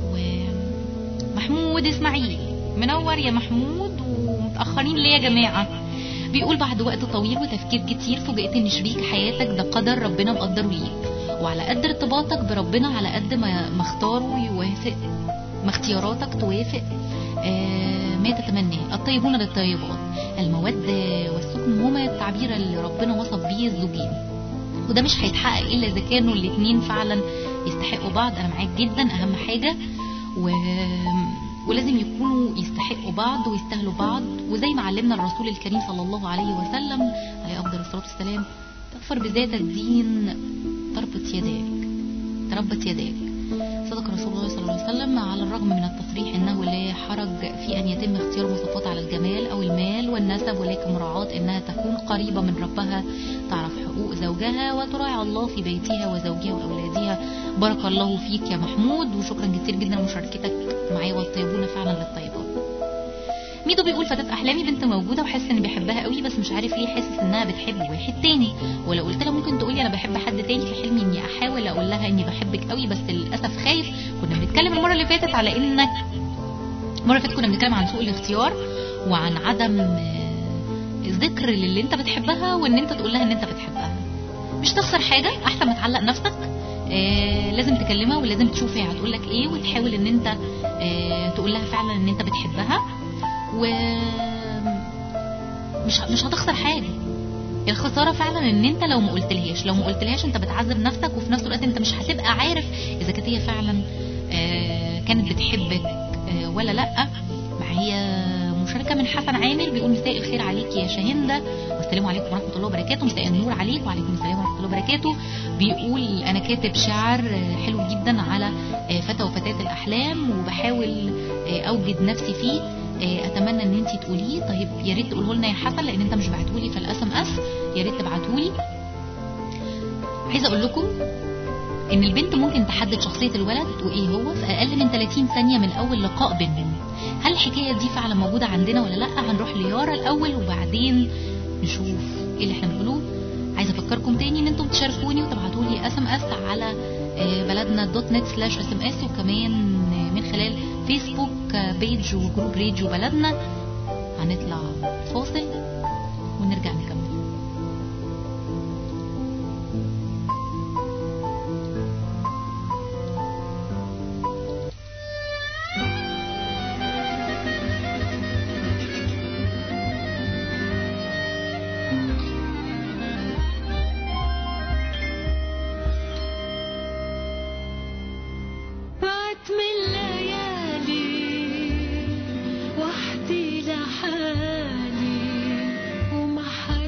ومحمود اسماعيل، منور يا محمود، ومتاخرين ليه يا جماعه؟ بيقول بعد وقت طويل وتفكير كتير فوجئت ان شريك حياتك ده قدر ربنا مقدره ليك، وعلى قد ارتباطك بربنا على قد ما اختاره يوافق، ما اختياراتك توافق آه ما تتمناه. الطيبون للطيبات، المودة والسكن هما التعبير اللي ربنا وصف بيه الزوجين، وده مش هيتحقق الا اذا كانوا الاتنين فعلا يستحقوا بعض. انا معاك جدا، اهم حاجة و... ولازم يكونوا يستحقوا بعض ويستاهلوا بعض. وزي ما علمنا الرسول الكريم صلى الله عليه وسلم عليه افضل الصلاة والسلام، تغفر بذات الدين تربط يداك تربط يداك. صدق رسول الله صلى الله عليه وسلم، على الرغم من التصريح انه لا حرج في ان يتم اختيار مواصفات على الجمال او المال والنسب، ولكن مراعاة انها تكون قريبة من ربها، تعرف حقوق زوجها وتراعي الله في بيتها وزوجها واولادها. بارك الله فيك يا محمود، وشكرا كتير جدا لمشاركتك معايا. والطيبون فعلا للطيبات. ميدو بيقول فتاة احلامي بنت موجوده وحاسس اني بحبها قوي، بس مش عارف ليه حاسس انها بتحب واحد تاني، ولو قلت لها ممكن تقولي انا بحب حد تاني، في حلمي اني احاول اقول لها اني بحبك قوي بس للاسف خايف. كنا بنتكلم المره اللي فاتت على انك المره اللي فاتت كنا بنتكلم عن سوء الاختيار وعن عدم ذكر للي انت بتحبها، وان انت تقول لها ان انت بتحبها. مش تخسر حاجه، احسن ما تعلق نفسك. آه لازم تكلمها ولازم تشوف هي هتقول لك ايه، وتحاول ان انت آه تقول لها فعلا ان انت بتحبها، و مش مش هتخسر حاجه. الخساره فعلا ان انت لو ما قلتلهاش لو ما قلتلهاش انت بتعذب نفسك، وفي نفس الوقت انت مش هتبقى عارف اذا كانت هي فعلا آه كانت بتحبك آه ولا لا. معايا مشاركه من حسن عامر بيقول مساء الخير عليك يا شاهندة والسلام عليكم ورحمه الله وبركاته. مساء النور عليك وعليكم السلام ورحمه الله وبركاته. بيقول انا كاتب شعر حلو جدا على فتى وفتاة الاحلام وبحاول اوجد نفسي فيه، اتمنى ان انتي تقوليه. طيب يا ريت تقوله لنا يا حسن لان انت مش بعتهولي في الاس ام اس، يا ريت تبعتهولي. عايزه اقول لكم ان البنت ممكن تحدد شخصيه الولد وايه هو في اقل من ثلاثين ثانيه من اول لقاء بينهم. هل الحكايه دي فعلا موجوده عندنا ولا لا؟ هنروح ليارا الاول وبعدين نشوف ايه اللي احنا بنقوله. عايزه افكركم تاني ان انتم تشاركوني وتبعتوا لي اس ام اس على بلدنا دوت نت سلاش اس ام اس، وكمان من خلال فيسبوك بيج وجروب راديو بلدنا. هنطلع فاصل ونرجع نكمل. وحدي لحالي وما حد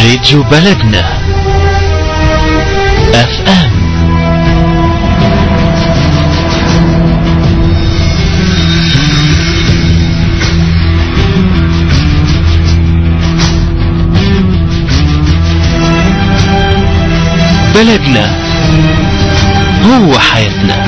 راديو بلدنا اف ام. بلدنا هو حياتنا.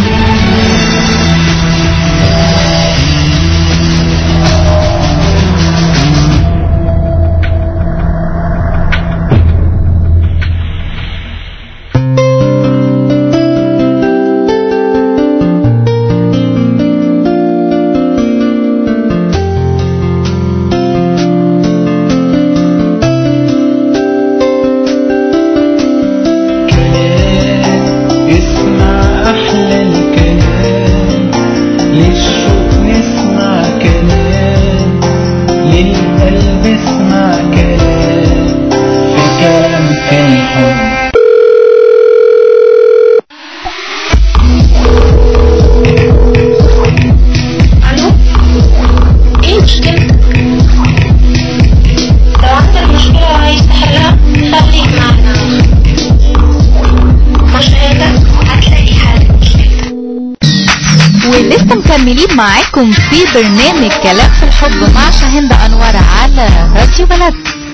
مكملين معاكم في برنامج كلام في الحب مع شاهندة أنور على راديو بلد.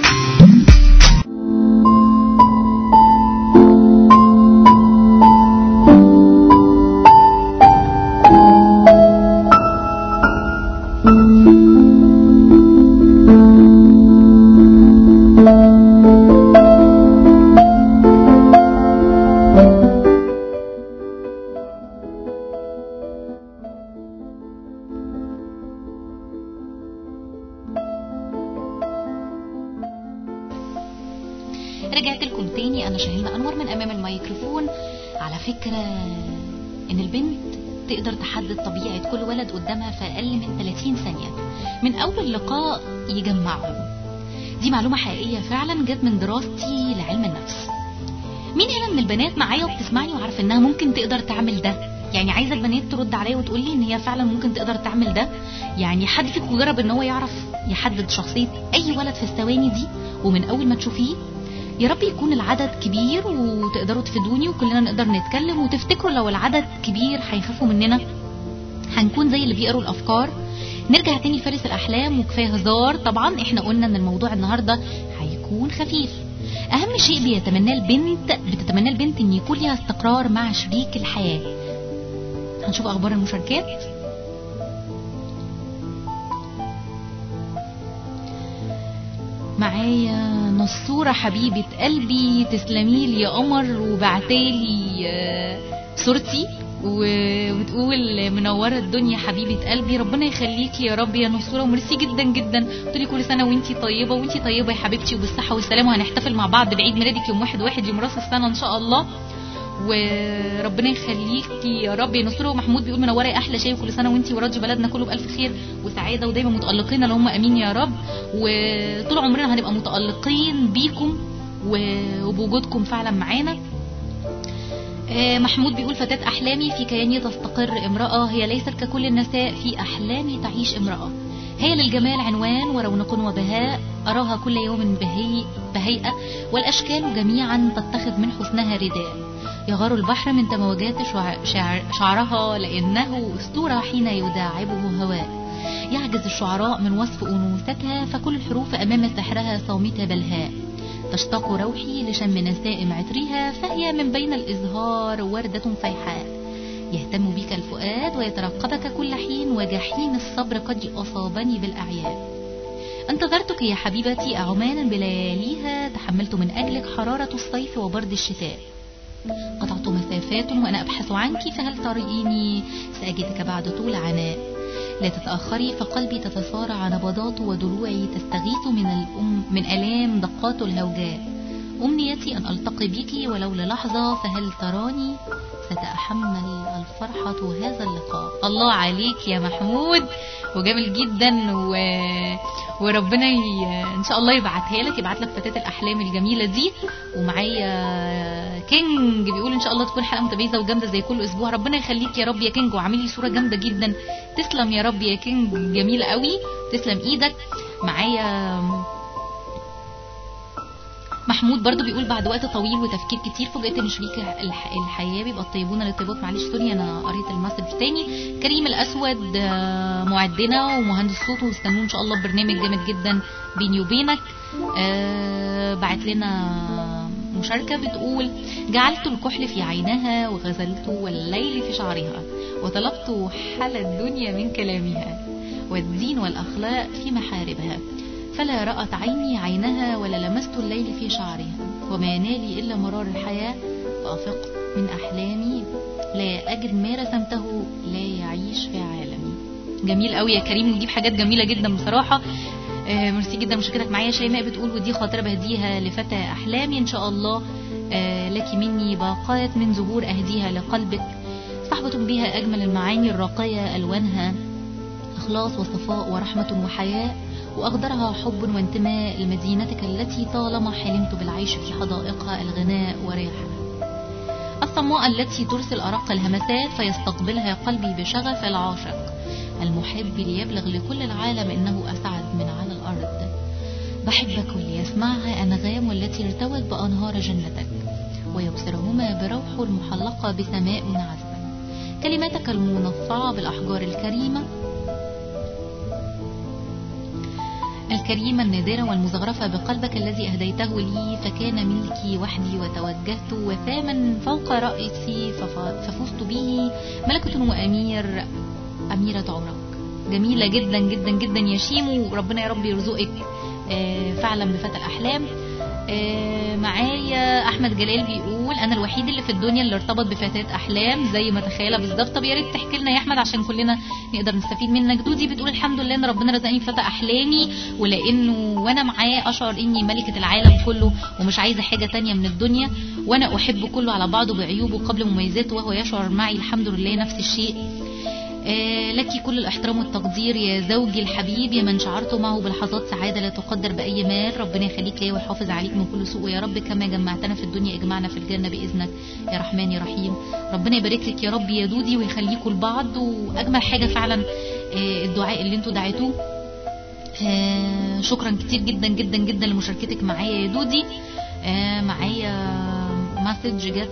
رجعت لكم تاني، انا شاهندة انور من امام الميكروفون. على فكرة ان البنت تقدر تحدد طبيعة كل ولد قدامها في اقل من ثلاثين ثانية من اول لقاء يجمعهم. دي معلومة حقيقية فعلا جت من دراستي لعلم النفس. مين هنا من البنات معايا وبتسمعني وعارف انها ممكن تقدر تعمل ده؟ يعني عايزة البنات ترد عليا وتقول لي ان هي فعلا ممكن تقدر تعمل ده. يعني حد فيكم جرب ان هو يعرف يحدد شخصية اي ولد في الثواني دي ومن اول ما تشوفيه؟ يا رب يكون العدد كبير وتقدروا تفيدوني وكلنا نقدر نتكلم. وتفتكروا لو العدد كبير هيخافوا مننا، هنكون زي اللي بيقروا الافكار. نرجع تاني لفارس الاحلام، وكفايه هزار طبعا. احنا قلنا ان الموضوع النهارده هيكون خفيف. اهم شيء بيتمناه البنت بتتمناه البنت ان يكون لها استقرار مع شريك الحياه. هنشوف اخبار المشاركات. معايا نصورة حبيبة قلبي، تسلميلي يا قمر، وبعتالي صورتي وبتقول منورة الدنيا حبيبة قلبي. ربنا يخليكي يا رب يا نصورة، وميرسي جدا جدا. قلتلي كل سنة وانتي طيبة، وانتي طيبة يا حبيبتي وبالصحة والسلامة. وهنحتفل مع بعض بعيد ميلادك يوم واحد واحد يوم راس السنة ان شاء الله، وربنا يخليكي يا رب يا نصورة. ومحمود بيقول منورة يا احلى شيء، وكل سنة وانتي وراديو بلدنا كله بألف خير وسعادة ودايما متألقين اللهم امين يا رب. وطول عمرنا هنبقى متألقين بيكم وبوجودكم فعلا معانا. محمود بيقول فتاة أحلامي في كياني تستقر امرأة، هي ليست ككل النساء، في أحلامي تعيش امرأة، هي للجمال عنوان ورونق وبهاء، أراها كل يوم بهي بهيئة، والأشكال جميعا تتخذ من حسنها رداء، يغار البحر من تموجات شعر شعرها لأنه أسطورة حين يداعبه هواء، يعجز الشعراء من وصف أنوثتها، فكل الحروف أمام سحرها صامتة بلهاء، تشتاق روحي لشم نسائم عطرها، فهي من بين الإزهار وردة فيحاء، يهتم بك الفؤاد ويترقبك كل حين، وجحيم الصبر قد أصابني بالأعياد، انتظرتك يا حبيبتي أعمانا بلياليها، تحملت من أجلك حرارة الصيف وبرد الشتاء، قطعت مسافات وأنا أبحث عنك، فهل تريني سأجدك بعد طول عناء، لا تتأخري فقلبي تتصارع نبضات، وضلوعي تستغيث من الأم من ألام دقات الهوجاء، أمنيتي أن ألتقي بك ولو للحظة، فهل تراني ستأحمل الفرحة هذا اللقاء. الله عليك يا محمود، وجميل جدا، و... وربنا ي... ان شاء الله يبعتها لك، يبعت لك فتاة الأحلام الجميلة دي. ومعايا كينج بيقول ان شاء الله تكون حلقة متميزة وجامدة زي كل اسبوع. ربنا يخليك يا رب يا كينج، وعامل لي صورة جامدة جدا. تسلم يا رب يا كينج، جميلة قوي، تسلم ايدك. معايا محمود برضو بيقول بعد وقت طويل وتفكير كتير فوجئت ان شريك الح... الحياه بيبقى الطيبون للطيبات. معلش سوري انا قريت المسج تاني. كريم الاسود معدنا ومهندس صوت، واستنوا ان شاء الله برنامج جامد جدا بيني وبينك. آه بعت لنا مشاركه بتقول جعلت الكحل في عينها وغزلت والليل في شعرها وطلبت حل الدنيا من كلامها والدين والاخلاق في محاربها، فلا رأت عيني عينها ولا لمست الليل في شعرها، وما نالي إلا مرار الحياة فأفق من أحلامي لا أجد ما رسمته لا يعيش في عالمي. جميل قوي يا كريم، نجيب حاجات جميلة جدا بصراحة. آه مرسي جدا مشاركتك معايا. شيماء بتقول ودي خاطرة بهديها لفتى أحلامي إن شاء الله آه لك مني باقات من زهور أهديها لقلبك، صحبة بها أجمل المعاني الراقية ألوانها إخلاص وصفاء ورحمة وحياء، وأقدرها حب وانتماء لمدينتك التي طالما حلمت بالعيش في حدائقها الغناء وريحها، الصماء التي ترسل أرق الهمسات فيستقبلها قلبي بشغف العاشق المحب ليبلغ لكل العالم إنه أسعد من على الأرض. بحبك واللي يسمعها أنغام والتي ارتوت بأنهار جنتك ويبصرهما بروح المحلقة بسماء عذبة، كلماتك المنفعة بالأحجار الكريمة الكريمة النادرة والمزغرفة بقلبك الذي أهديته لي، فكان ملكي وحدي وتوجهت وثامن فوق رأسي ففزت به ملكة وأمير أميرة عمرك. جميلة جدا جدا جدا يا شيمو، وربنا يا رب يرزقك فعلا بفتى الأحلام. معايا أحمد جلال بيقول أنا الوحيد اللي في الدنيا اللي ارتبط بفتاة أحلام زي ما تخيلها بالظبط. طب يا ريت تحكي لنا يا أحمد عشان كلنا نقدر نستفيد منك. دودي بتقول الحمد لله إن ربنا رزقني بفتى أحلامي، ولأنه وأنا معاه أشعر إني ملكة العالم كله ومش عايزة حاجة تانية من الدنيا، وأنا أحب كله على بعضه بعيوبه قبل مميزاته، وهو يشعر معي الحمد لله نفس الشيء. آه لك كل الاحترام والتقدير يا زوجي الحبيب، يا من شعرت معه بلحظات سعادة لا تقدر بأي مال. ربنا يخليك لي ويحافظ عليك من كل سوء يا رب، كما جمعتنا في الدنيا اجمعنا في الجنة بإذنك يا رحمن يا رحيم. ربنا يبارك لك يا رب يا دودي ويخليكوا لبعض. وأجمل حاجة فعلا آه الدعاء اللي انتوا دعيتوه. آه شكرا كتير جدا جدا جدا لمشاركتك معايا يا دودي. آه معايا مسج جت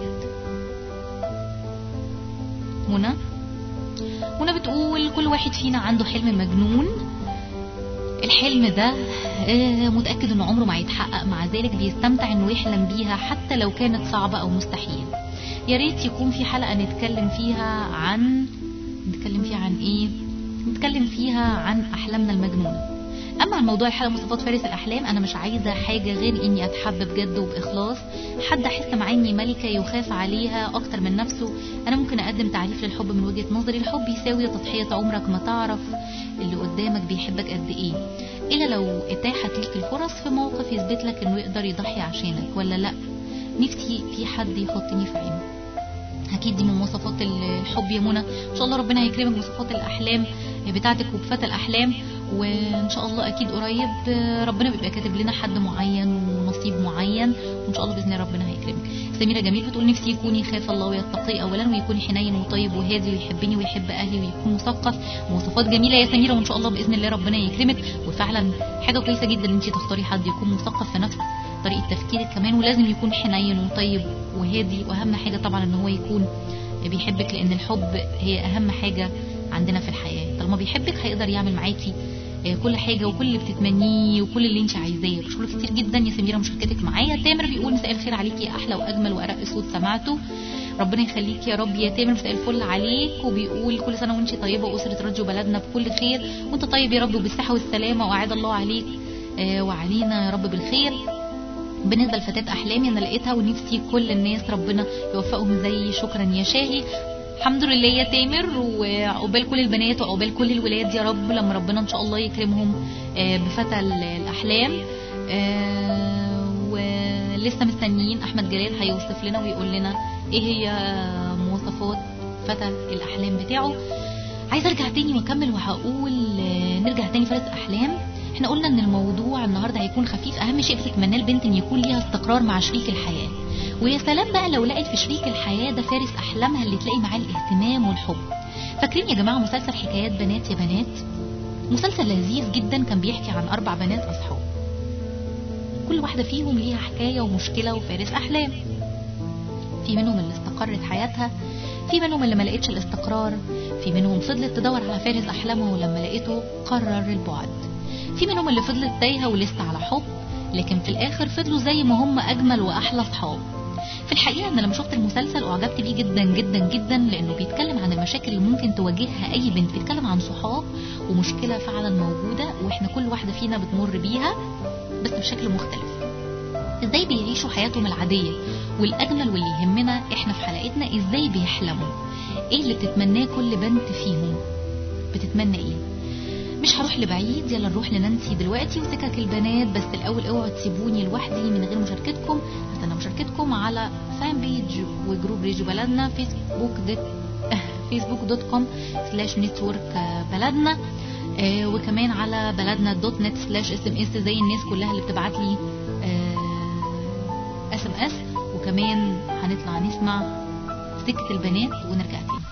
منى منى بتقول كل واحد فينا عنده حلم مجنون، الحلم ده متأكد انه عمره ما هيتحقق، مع ذلك بيستمتع انه يحلم بيها حتى لو كانت صعبة او مستحيل. يا ريت يكون في حلقة نتكلم فيها عن نتكلم فيها عن ايه نتكلم فيها عن احلامنا المجنونة. اما عن موضوع الحلقة مواصفات فارس الاحلام، انا مش عايزة حاجة غير اني اتحب بجد وباخلاص، حد احس معاه اني ملكة يخاف عليها اكتر من نفسه. انا ممكن اقدم تعريف للحب من وجهة نظري، الحب يساوي تضحية عمرك ما تعرف اللي قدامك بيحبك قد ايه، الا لو اتاحت ليك الفرص في موقف يثبت لك انه يقدر يضحي عشانك ولا لا. نفسي في حد يحطني في عينه. اكيد دي من مواصفات الحب يا منى. ان شاء الله ربنا هيكرمك بمواصفات الاحلام بتاعتك وبفتى الاحلام، وان شاء الله اكيد قريب ربنا بيبقى كاتب لنا حد معين ونصيب معين، وان شاء الله باذن الله ربنا هيكرمك. سميرة جميل بتقول نفسي يكون يخاف الله ويتقي اولا، ويكون حنين وطيب وهادي ويحبني ويحب اهلي ويكون مثقف. مواصفات جميله يا سميرة، وان شاء الله باذن الله ربنا يكرمك. وفعلا حاجه كويسه جدا ان انت تختاري حد يكون مثقف في نفس طريقه تفكيرك كمان، ولازم يكون حنين وطيب وهادي، واهم حاجه طبعا ان هو يكون بيحبك، لان الحب هي اهم حاجه عندنا في الحياه. طالما بيحبك هيقدر يعمل معاكي كل حاجه وكل اللي بتتمنيه وكل اللي انت عايزاه. بشكرك كتير جدا يا سميره مشاركتك معايا. تامر بيقول مساء الخير عليكي يا احلى واجمل وارق صوت سمعته، ربنا يخليك يا رب يا تامر. مساء الفل عليك. وبيقول كل سنه وانت طيبه واسره راديو بلدنا بكل خير، وانت طيب يا رب وبالصحه والسلامه، واعاد الله عليك آه وعلينا يا رب بالخير. بالنسبه لفتاه احلامي انا لقيتها ونفسي كل الناس ربنا يوفقهم زي. شكرا يا شاهي. الحمد لله يا تامر، وعقبال كل البنات وعقبال كل الولاد يا رب لما ربنا ان شاء الله يكرمهم بفتى الاحلام. ولسه مستنيين احمد جلال هيوصف لنا ويقول لنا ايه هي مواصفات فتى الاحلام بتاعه. عايز ارجع تاني واكمل وهقول نرجع تاني فارس احلام. احنا قلنا ان الموضوع النهارده هيكون خفيف. اهم شيء بتتمناه البنت ان يكون ليها استقرار مع شريك الحياه، ويا سلام بقى لو لقيت في شريك الحياه ده فارس احلامها اللي تلاقي معاه الاهتمام والحب. فاكرين يا جماعه مسلسل حكايات بنات يا بنات؟ مسلسل لذيذ جدا كان بيحكي عن اربع بنات اصحاب. كل واحدة فيهم ليها حكاية ومشكلة وفارس أحلام. في منهم اللي استقرت حياتها، في منهم اللي ما لقيتش الاستقرار، في منهم فضلت تدور على فارس أحلامها ولما لقيته قرر البعد، في منهم اللي فضلت تايهة ولسه على حب لكن في الآخر فضلوا زي ما هم أجمل وأحلى صحاب. في الحقيقة أنا لما شفت المسلسل أعجبت بيه جدا جدا جدا، لأنه بيتكلم عن المشاكل اللي ممكن تواجهها أي بنت، بيتكلم عن صحاب ومشكلة فعلا موجودة وإحنا كل واحدة فينا بتمر بيها بس بشكل مختلف. إزاي بيعيشوا حياتهم العادية، والأجمل واللي يهمنا إحنا في حلقتنا إزاي بيحلموا، إيه اللي بتتمناه كل بنت فيهم، بتتمنى إيه. مش هروح لبعيد، يلا نروح لنانسي دلوقتي وسكك البنات. بس الأول اوعوا تسيبوني لوحدي من غير مشاركتكم، هستنى مشاركتكم على فان بيج وجروب راديو بلدنا فيسبوك دوت فيسبوك دوت كوم سلاش نتورك بلدنا، آه وكمان على بلدنا دوت نت سلاش اس ام اس زي الناس كلها اللي بتبعت لي اس ام اس. وكمان هنطلع نسمع سكة البنات ونرجع تاني.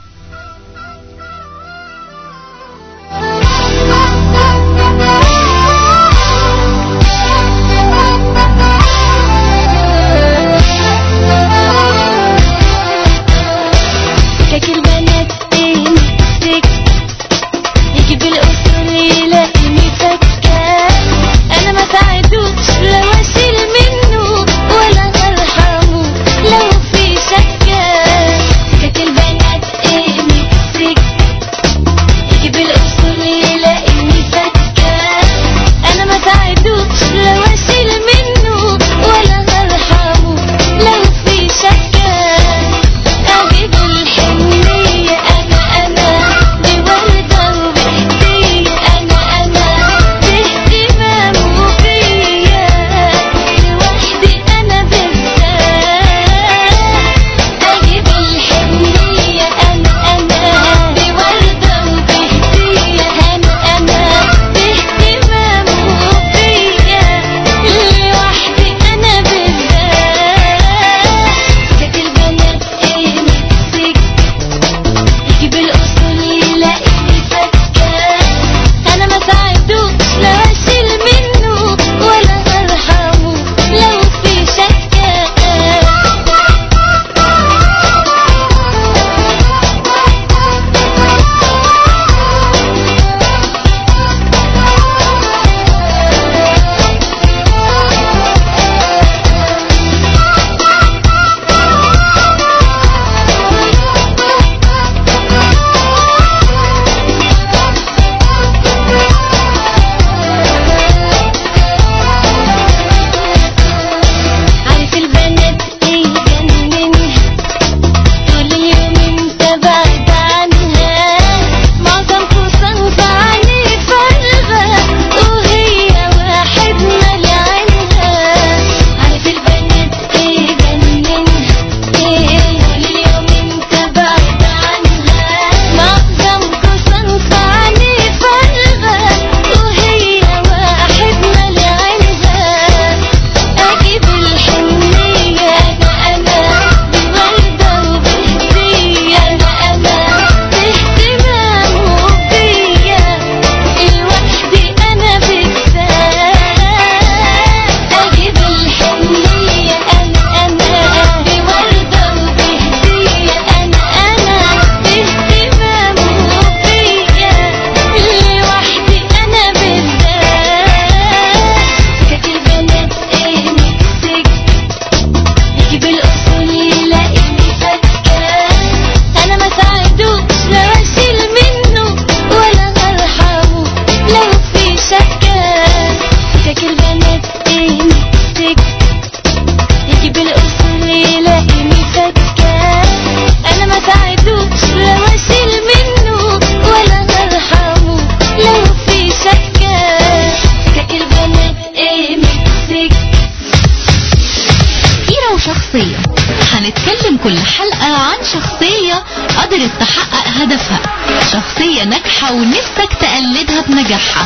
كل حلقة عن شخصية قدرت تحقق هدفها، شخصية ناجحة ونفسك تقلدها بنجاحها،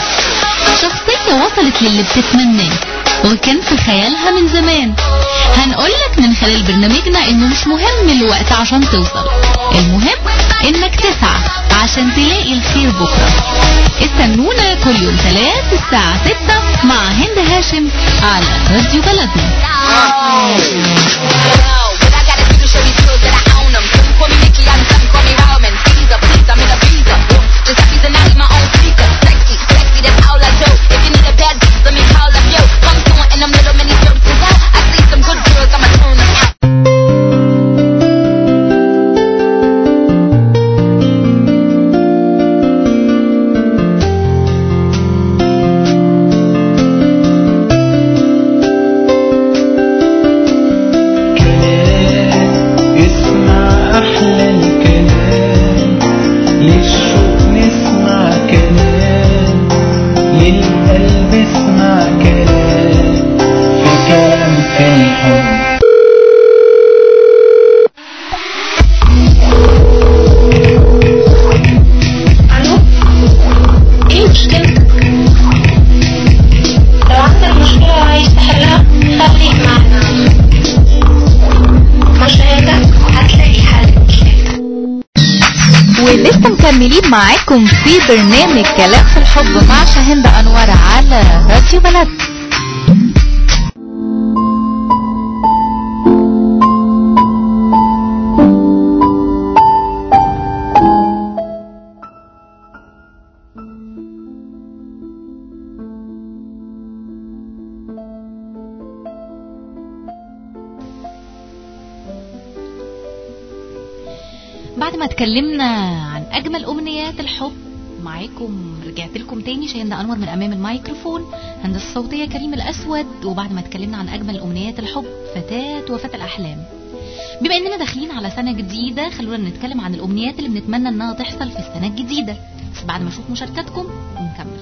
شخصية وصلت للي بتتمناه وكان في خيالها من زمان. هنقولك من خلال برنامجنا انه مش مهم الوقت عشان توصل، المهم انك تسعى عشان تلاقي الخير بكرة. استنونا كل يوم ثلاث الساعة ستة مع هند هاشم على راديو بلدنا. مكملين معاكم في برنامج كلام في الحب مع شاهند أنور على راديو بلد. بعد ما اتكلمنا عن اجمل امنيات الحب معاكم، رجعت لكم تاني شاهند انور من امام الميكروفون، هندسه الصوتيه كريم الاسود. وبعد ما اتكلمنا عن اجمل امنيات الحب فتاة وفتى الاحلام، بما اننا داخلين على سنه جديده خلونا نتكلم عن الامنيات اللي بنتمنى انها تحصل في السنه الجديده. بس بعد ما اشوف مشاركاتكم ونكمل.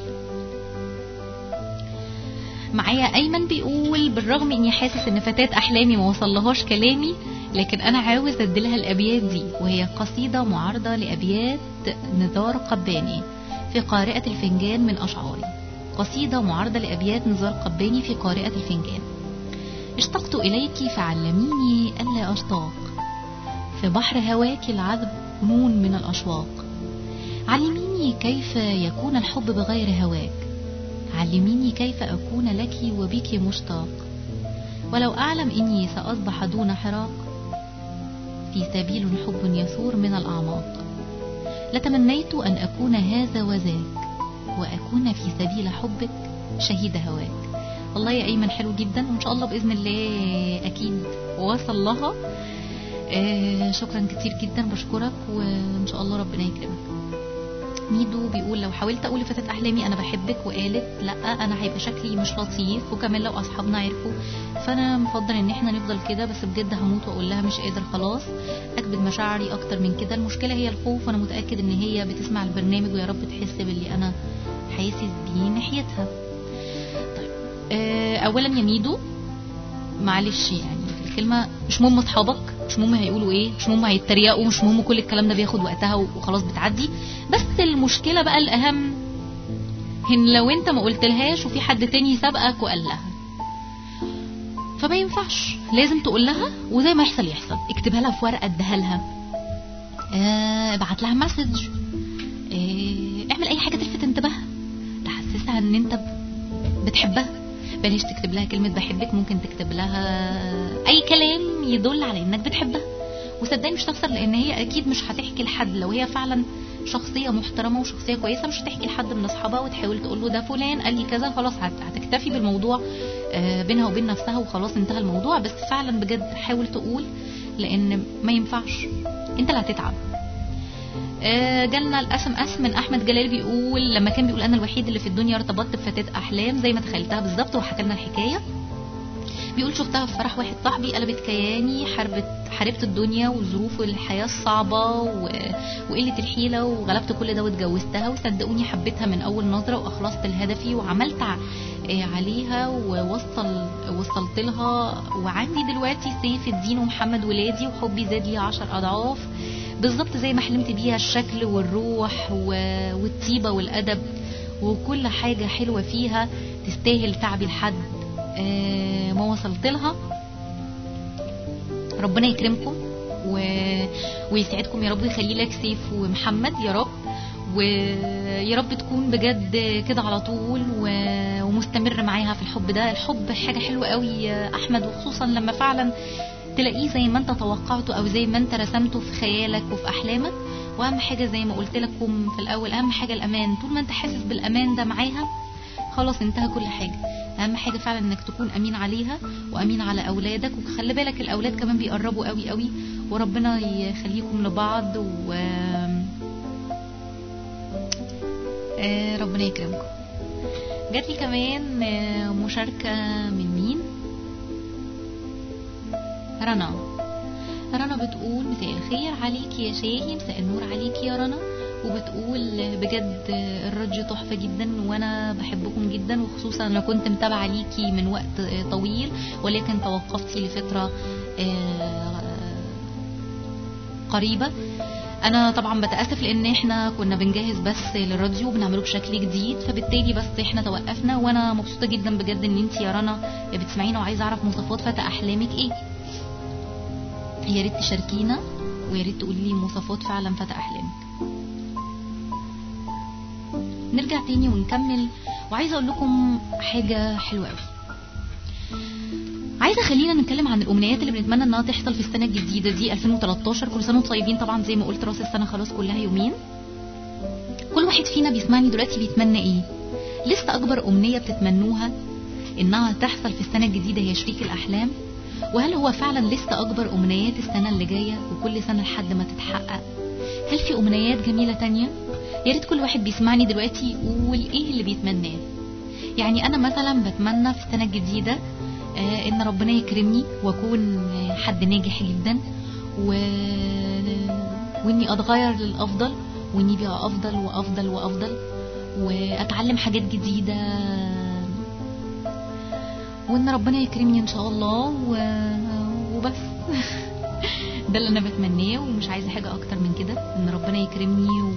معايا ايمن بيقول بالرغم اني حاسس ان فتاة احلامي ما وصلهاش كلامي، لكن انا عاوز اديلها الابيات دي، وهي قصيدة معارضة لابيات نزار قباني في قارئة الفنجان من اشعاري. قصيدة معارضة لابيات نزار قباني في قارئة الفنجان. اشتقت اليك فعلميني الا اشتاق، في بحر هواك العذب نون من الاشواق. علميني كيف يكون الحب بغير هواك، علميني كيف اكون لك وبك مشتاق. ولو اعلم اني ساصبح دون حراق، في سبيل حب يثور من الأعماق، لتمنيت أن أكون هذا وذاك، وأكون في سبيل حبك شهيد هواك. والله يا أيمن حلو جدا، وإن شاء الله بإذن الله أكيد وصل لها. آه شكرا كتير جدا، بشكرك وإن شاء الله ربنا يكرمك. ميدو بيقول لو حاولت اقول لفتاة احلامي انا بحبك وقالت لا انا هيبقى شكلي مش لطيف، وكمان لو اصحابنا عرفوا، فانا مفضل ان احنا نفضل كده. بس بجد هموت واقول لها مش قادر خلاص اكبت مشاعري اكتر من كده. المشكله هي الخوف، وانا متاكد ان هي بتسمع البرنامج ويا رب تحس باللي انا حاسس بيه ناحيتها. طيب أه اولا يا ميدو معلش، يعني الكلمه مش مهم اصحابك، مش مهم هيقولوا ايه، مش مهم هيتريقوا، مش مهم، كل الكلام ده بياخد وقتها وخلاص بتعدي. بس المشكله بقى الاهم ان لو انت ما قلتلهاش وفي حد تاني سبقك وقال لها، فما ينفعش، لازم تقول لها، وزي ما يحصل يحصل. اكتبها لها في ورقه اديها لها، اه ابعت لها مسج، اه اعمل اي حاجه تلفت انتباهها تحسسها ان انت بتحبها. بلاش تكتب لها كلمه بحبك، ممكن تكتب لها اي كلام يدل على انك بتحبها. وصدقني مش تخسر، لان هي اكيد مش هتحكي لحد. لو هي فعلا شخصيه محترمه وشخصيه كويسه مش هتحكي لحد من اصحابها وتحاول تقول له ده فلان قال لي كذا، خلاص هتكتفي بالموضوع بينها وبين نفسها وخلاص انتهى الموضوع. بس فعلا بجد حاول تقول، لان ما ينفعش، انت اللي هتتعب. جالنا الاسم اس من احمد جلال بيقول لما كان بيقول انا الوحيد اللي في الدنيا ارتبطت بفتاة احلام زي ما تخيلتها بالظبط، وحكى لنا الحكايه. بيقول شفتها في فرح واحد صاحبي، قلبت كياني، حاربت حاربت الدنيا وظروف الحياه الصعبه و... وقله الحيله، وغلبت كل ده واتجوزتها. وصدقوني حبيتها من اول نظره واخلصت لهدفي وعملت عليها ووصل وصلت لها. وعندي دلوقتي سيف الدين ومحمد ولادي، وحبي زاد لي عشر اضعاف بالظبط زي ما حلمت بيها. الشكل والروح و... والطيبه والادب وكل حاجه حلوه فيها تستاهل تعبي لحد آه ما وصلت لها. ربنا يكرمكم و... ويسعدكم يا رب، ويخلي لك سيف ومحمد يا رب. ويا رب تكون بجد كده على طول ومستمر معاها في الحب ده. الحب حاجة حلوة قوي يا احمد، وخصوصا لما فعلا تلاقيه زي ما انت توقعته او زي ما انت رسمته في خيالك وفي احلامك. واهم حاجة زي ما قلت لكم في الاول، اهم حاجة الامان. طول ما انت حاسس بالامان ده معاها خلاص انتهى كل حاجة. اهم حاجة فعلا انك تكون امين عليها وامين على اولادك، وخلي بالك الاولاد كمان بيقربوا قوي قوي، وربنا يخليكم لبعض و آه ربنا يكرمكم. جات لي كمان آه مشاركة من مين؟ رنا. رنا بتقول مساء الخير عليك يا شاهي. مساء النور عليك يا رنا. وبتقول بجد الراديو تحفة جدا وانا بحبكم جدا، وخصوصا انا كنت متابعة ليكي من وقت طويل ولكن توقفتي لفترة قريبة. انا طبعا بتأسف لان احنا كنا بنجهز بس للراديو وبنعمله بشكل جديد، فبالتالي بس احنا توقفنا. وانا مبسوطة جدا بجد ان انتي يا رنا بتسمعينا، وعايزة اعرف مواصفات فتى احلامك ايه. يا ريت تشاركينا ويا ريت تقولي لي مواصفات فعلا فتى احلامك. نرجع تاني ونكمل، وعايزه اقول لكم حاجه حلوه قوي. عايزه خلينا نتكلم عن الامنيات اللي بنتمنى انها تحصل في السنه الجديده دي ألفين وتلتاشر. كل سنه وانتم طيبين. طبعا زي ما قلت راس السنه خلاص كلها يومين. كل واحد فينا بيسمعني دلوقتي بيتمنى ايه؟ لسه اكبر امنيه بتتمنوها انها تحصل في السنه الجديده هي شريك الاحلام؟ وهل هو فعلا لسه اكبر امنيات السنه اللي جايه وكل سنه لحد ما تتحقق؟ هل في امنيات جميله تانية؟ يا ريت كل واحد بيسمعني دلوقتي يقول ايه اللي بيتمناه. يعني انا مثلا بتمنى في السنه الجديده آه ان ربنا يكرمني واكون حد ناجح جدا، و... واني اتغير للافضل، واني بقى افضل وافضل وافضل، واتعلم حاجات جديده، وان ربنا يكرمني ان شاء الله و... وبس. ده اللي انا بتمناه ومش عايزه حاجه اكتر من كده، ان ربنا يكرمني و...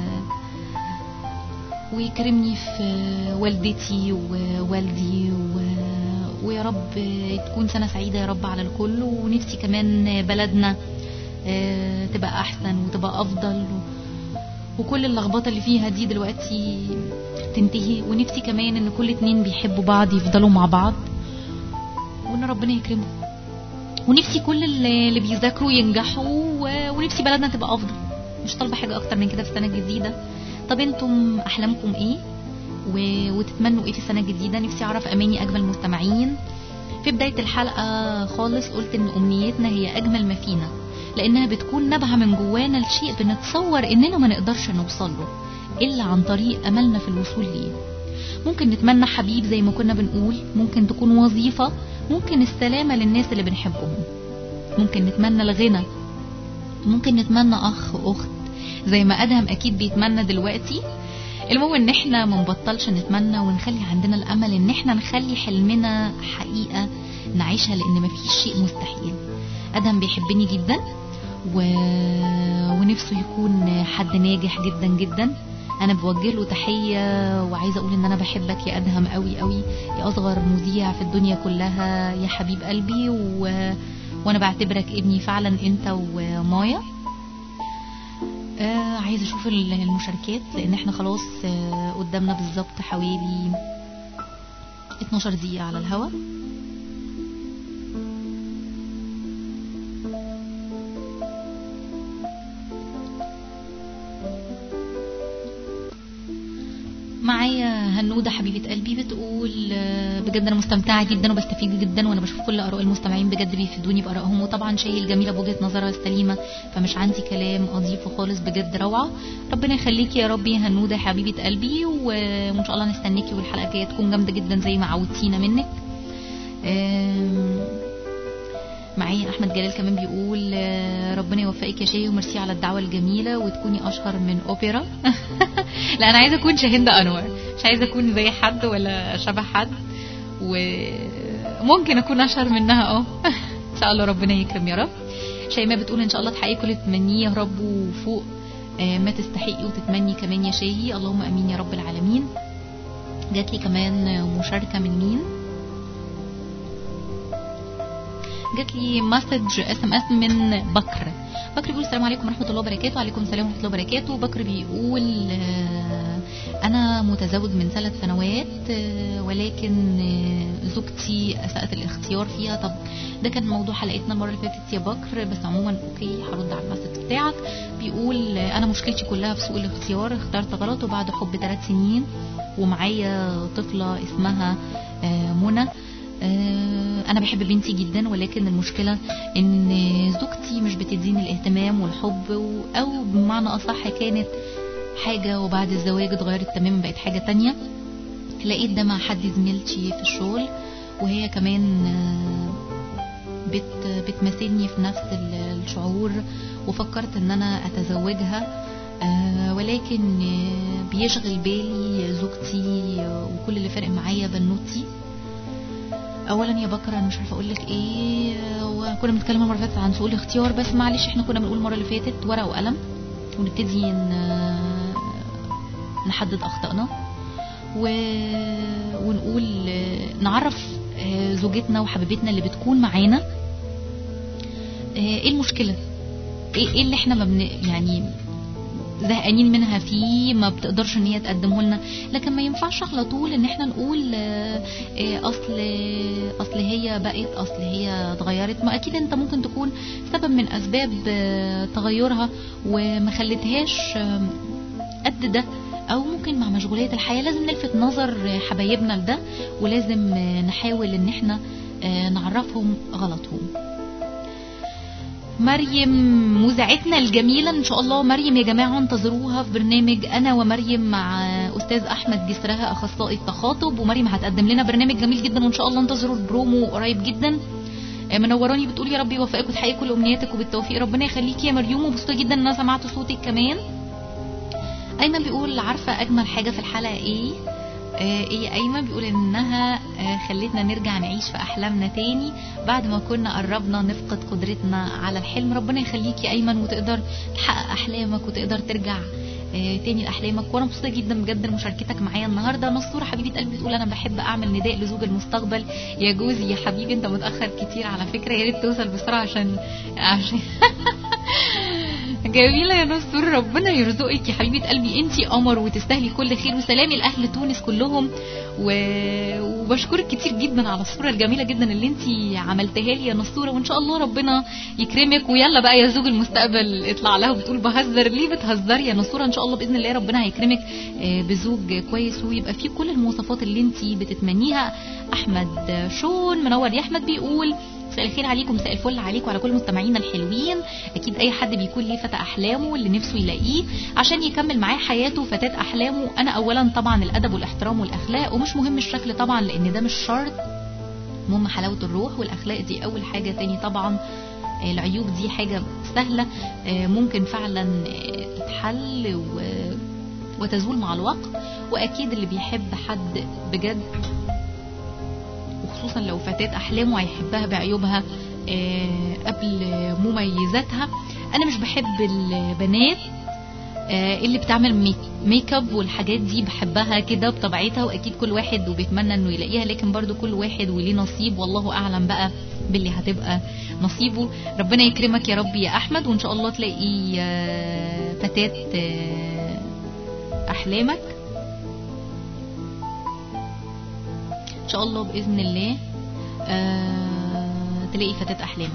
ويكرمني في والدتي ووالدي و... ويا رب تكون سنه سعيده يا رب على الكل. ونفسي كمان بلدنا تبقى احسن وتبقى افضل، و... وكل اللخبطه اللي فيها دي دلوقتي تنتهي. ونفسي كمان ان كل اتنين بيحبوا بعض يفضلوا مع بعض، وان ربنا يكرمهم. ونفسي كل اللي بيذاكروا ينجحوا، ونفسي بلدنا تبقى افضل. مش طالبه حاجه اكتر من كده في السنه الجديده. طب انتم احلامكم ايه و... وتتمنوا ايه في السنه الجديده؟ نفسي اعرف اماني اجمل مستمعين. في بدايه الحلقه خالص قلت ان امنيتنا هي اجمل ما فينا، لانها بتكون نابعه من جوانا لشيء بنتصور اننا ما نقدرش نوصل له الا عن طريق املنا في الوصول ليه. ممكن نتمنى حبيب زي ما كنا بنقول، ممكن تكون وظيفه، ممكن السلامه للناس اللي بنحبهم، ممكن نتمنى الغنى، ممكن نتمنى اخ اخت زي ما ادهم اكيد بيتمنى دلوقتي. المهم ان احنا ما نبطلش نتمنى ونخلي عندنا الامل ان احنا نخلي حلمنا حقيقه نعيشها، لان مفيش شيء مستحيل. ادهم بيحبني جدا و... ونفسه يكون حد ناجح جدا جدا. انا بوجه له تحيه وعايزه اقول ان انا بحبك يا ادهم قوي قوي، يا اصغر مذيع في الدنيا كلها، يا حبيب قلبي، و... وانا بعتبرك ابني فعلا انت ومايا. آه عايزه اشوف المشاركات لان احنا خلاص آه قدامنا بالظبط حوالي اتناشر دقيقه على الهوا. معايا هنودة حبيبة قلبي بتقول بجد انا مستمتعة جدا وبستفيد جدا، وانا بشوف كل اراء المستمعين بجد بيفيدوني بارائهم، وطبعا شاهي الجميلة بوجهة نظرها السليمة، فمش عندي كلام اضيفه خالص. بجد روعة. ربنا يخليكي يا رب يا هنودة حبيبة قلبي، وان شاء الله نستنيكي والحلقة الجاية تكون جامدة جدا زي ما عودتينا منك. معايا احمد جلال كمان بيقول ربنا يوفقك يا شاهي وميرسي على الدعوه الجميله، وتكوني اشهر من اوبرا. لا انا عايزه اكون شاهندة انور، مش عايزه اكون زي حد ولا شبه حد، وممكن اكون اشهر منها. اه ان شاء الله ربنا يكرم يا رب. شيماء بتقول ان شاء الله تحققي كل اللي تتمنيه يا رب وفوق ما تستحقي وتتمني كمان يا شاهي، اللهم امين يا رب العالمين. جات لي كمان مشاركه من مين؟ جات لي مسج اس ام اس من بكر. بكر بيقول السلام عليكم ورحمه الله وبركاته. وعليكم السلام ورحمه الله وبركاته. بكر بيقول انا متزوج من ثلاث سنوات ولكن زوجتي اساءت الاختيار فيها. طب ده كان موضوع حلقتنا المره اللي فاتت يا بكر، بس عموما اوكي هرد على المسج بتاعك. بيقول انا مشكلتي كلها في سوء الاختيار، اخترت غلط وبعد حب ثلاث سنين ومعايا طفله اسمها منى. انا بحب بنتي جدا ولكن المشكله ان زوجتي مش بتديني الاهتمام والحب، او بمعنى اصح كانت حاجه وبعد الزواج اتغيرت تماما بقت حاجه تانية. لقيت ده مع حد زميلتي في الشغل وهي كمان بت بتمثلني في نفس الشعور، وفكرت ان انا اتزوجها ولكن بيشغل بالي زوجتي وكل اللي فارق معايا بنوتي. اولا يا بكر انا مش عارفه اقول لك ايه، وكنا بنتكلم المره اللي فاتت عن سوء الاختيار، بس معلش احنا كنا بنقول المره اللي فاتت ورقه وقلم ونبتدي نحدد اخطائنا و... ونقول نعرف زوجتنا وحبيبتنا اللي بتكون معانا ايه المشكله، ايه اللي احنا ما بن... يعني زهقانين منها فيه ما بتقدرش ان هي تقدمه لنا. لكن ما ينفعش على طول ان احنا نقول اصل اصل هي بقت اصل هي اتغيرت. ما اكيد انت ممكن تكون سبب من اسباب تغيرها وما خلتهاش قد ده، او ممكن مع مشغولية الحياة. لازم نلفت نظر حبايبنا لده ولازم نحاول ان احنا نعرفهم غلطهم. مريم مذيعتنا الجميلة ان شاء الله، مريم يا جماعة انتظروها في برنامج انا ومريم مع استاذ احمد جسرها اخصائي التخاطب، ومريم هتقدم لنا برنامج جميل جدا وان شاء الله انتظروا البرومو قريب جدا. منوراني بتقول يا رب يوفقك وتحقق كل امنياتك وبالتوفيق. ربنا يخليكي يا مريم، ومبسوطة جدا ان انا سمعت صوتك كمان. ايمن بيقول عارفة اجمل حاجة في الحلقة ايه؟ ايه ايمن؟ بيقول انها خلتنا نرجع نعيش في احلامنا تاني بعد ما كنا قربنا نفقد قدرتنا على الحلم. ربنا يخليك يا ايمن وتقدر تحقق احلامك وتقدر ترجع تاني لاحلامك، وانا مبسوطه جدا بجد لمشاركتك معايا النهارده. نصوره حبيبه قلبي بتقول انا بحب اعمل نداء لزوج المستقبل يا جوزي يا حبيبي انت متاخر كتير على فكره، يا ريت توصل بسرعه عشان عشان جميلة يا نصور، ربنا يرزقك يا حبيبة قلبي، انتي قمر وتستاهلي كل خير. وسلامي لأهل تونس كلهم و... وبشكرك كتير جدا على الصورة الجميلة جدا اللي انتي عملتها لي يا نصورة، وان شاء الله ربنا يكرمك. ويلا بقى يا زوج المستقبل اطلع لها وبتقول بهزر، ليه بتهزري يا نصورة؟ ان شاء الله بإذن الله ربنا هيكرمك بزوج كويس ويبقى فيه كل المواصفات اللي انتي بتتمنيها. احمد شون منور يا احمد، بيقول مساء الخير عليكم، مساء الفل عليكم وعلى كل مستمعينا الحلوين. اكيد اي حد بيكون ليه فتى احلامه اللي نفسه يلاقيه عشان يكمل معاه حياته فتاة احلامه. انا اولا طبعا الادب والاحترام والاخلاق، ومش مهم الشكل طبعا لان ده مش شرط، مهم حلاوة الروح والاخلاق دي اول حاجة. تاني طبعا العيوب دي حاجة سهلة ممكن فعلا تتحل وتزول مع الوقت. واكيد اللي بيحب حد بجد خصوصا لو فتاة احلامه هيحبها بعيوبها قبل مميزاتها. انا مش بحب البنات اللي بتعمل ميك اب والحاجات دي، بحبها كده بطبيعتها، واكيد كل واحد وبيتمنى انه يلاقيها، لكن برضو كل واحد وليه نصيب والله اعلم بقى باللي هتبقى نصيبه. ربنا يكرمك يا رب يا احمد، وان شاء الله تلاقي فتاة احلامك ان شاء الله باذن الله. آه تلاقي فتاة احلامك.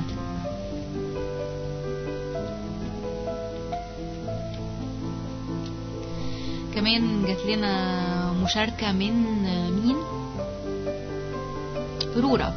كمان جات لنا مشاركة من مين؟ رورا.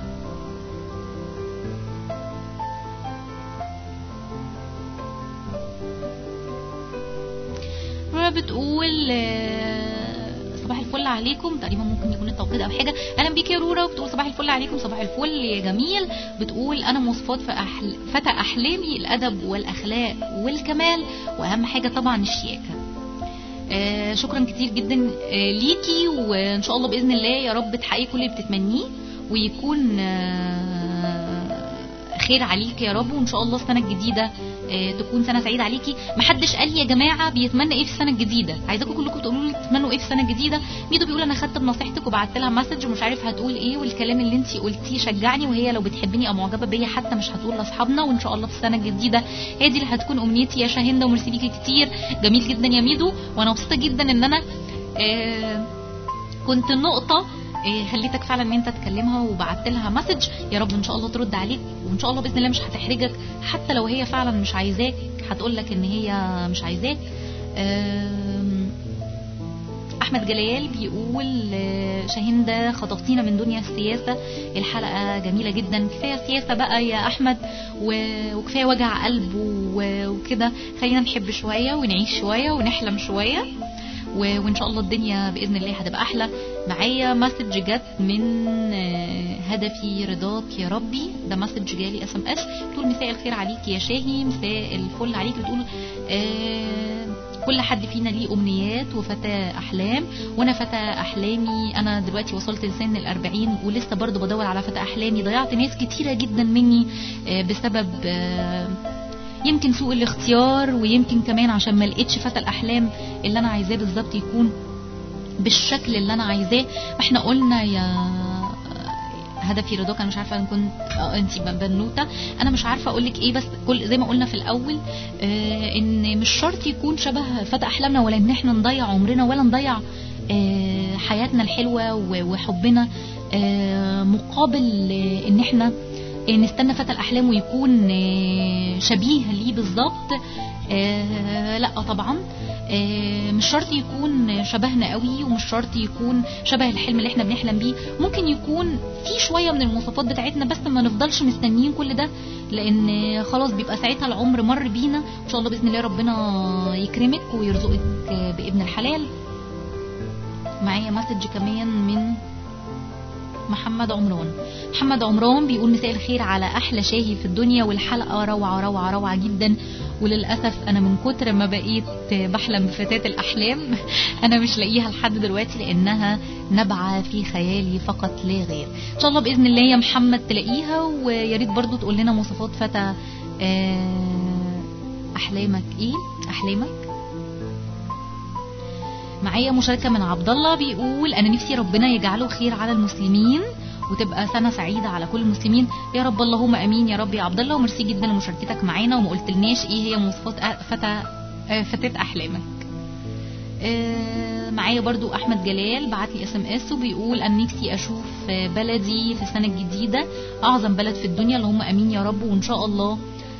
رورا بتقول صباح الفل عليكم، تقريبا ممكن يكون التوقيت او حاجه. اهلا بيك يا رورا، بتقول صباح الفل عليكم. صباح الفل يا جميل. بتقول انا مواصفات أحل... فتى احلامي الادب والاخلاق والكمال، واهم حاجه طبعا الشياكه. آه شكرا كتير جدا آه ليكي، وان شاء الله باذن الله يا رب تحققي كل اللي بتتمنيه ويكون آه خير عليك يا رب. وان شاء الله السنه الجديده آه تكون سنه سعيده عليكي. محدش قال يا جماعه بيتمنى ايه في السنه الجديده، عايزاكم كلكم تقولوا لي تتمنوا ايه في السنه الجديده. ميدو بيقول انا خدت بنصيحتك وبعت لها مسج ومش عارف هتقول ايه، والكلام اللي انت قلتيه شجعني، وهي لو بتحبني او معجبه بيا حتى مش هتقول لاصحابنا، وان شاء الله في السنه الجديده هي دي اللي هتكون امنيتي يا شاهنده، وميرسي ليكي كتير. جميل جدا يا ميدو، وانا مبسوطه جدا ان انا آه كنت النقطه إيه خليتك فعلا ان انت تكلمها وبعت لها مسج. يا رب ان شاء الله ترد عليك، وان شاء الله باذن الله مش هتحرجك، حتى لو هي فعلا مش عايزاك هتقول لك ان هي مش عايزاك. احمد جلال بيقول شاهندة خطفتينا من دنيا السياسة، الحلقة جميلة جدا. كفاية سياسة بقى يا احمد وكفاية وجع قلب وكده، خلينا نحب شوية ونعيش شوية ونحلم شوية، وان شاء الله الدنيا باذن الله هتبقى احلى. معايا مسج جت من هدفي رضاك يا ربي، ده مسج جالي اس ام اس، بتقول مساء الخير عليك يا شاهي، مساء الفل عليك. بتقول آه كل حد فينا ليه امنيات وفتى احلام، وانا فتى احلامي انا دلوقتي وصلت لسن الاربعين ولسه برضو بدور على فتى احلامي. ضيعت ناس كتيرة جدا مني آه بسبب آه يمكن سوء الاختيار، ويمكن كمان عشان ما لقيتش فتى الاحلام اللي انا عايزاه بالظبط يكون بالشكل اللي انا عايزاه. احنا قلنا يا هدفي رضاك، انا مش عارفه ان كنت اه انتي بنوته، انا مش عارفه اقول لك ايه، بس كل زي ما قلنا في الاول اه ان مش شرط يكون شبه فتى احلامنا، ولا ان احنا نضيع عمرنا ولا نضيع اه حياتنا الحلوه وحبنا اه مقابل اه ان احنا نستنى فتى الأحلام ويكون شبيه ليه بالظبط. آه لا طبعا آه مش شرط يكون شبهنا قوي، ومش شرط يكون شبه الحلم اللي احنا بنحلم بيه. ممكن يكون في شوية من المواصفات بتاعتنا، بس ما نفضلش مستنيين كل ده، لان خلاص بيبقى ساعتها العمر مر بينا. ان شاء الله بإذن الله ربنا يكرمك ويرزقك بابن الحلال. معايا مسج كمان من محمد عمران. محمد عمران بيقول مساء الخير على احلى شاهي في الدنيا، والحلقه روعه روعه روعه جدا، وللاسف انا من كتر ما بقيت بحلم بفتاة الاحلام انا مش لاقيها لحد دلوقتي، لانها نبعه في خيالي فقط لا غير. ان شاء الله باذن الله يا محمد تلاقيها، ويا ريت برضو تقول لنا مواصفات فتى احلامك ايه احلامك. معايا مشاركة من عبد الله، بيقول انا نفسي ربنا يجعله خير على المسلمين وتبقى سنة سعيدة على كل المسلمين يا رب، اللهم امين يا رب يا عبد الله. وميرسي جدا لمشاركتك معانا، وما قلتلناش ايه هي مواصفات فتى فتاة احلامك. معايا برضو احمد جلال بعت لي اس ام اس وبيقول انا نفسي اشوف بلدي في السنة الجديدة اعظم بلد في الدنيا، اللهم امين يا رب. وان شاء الله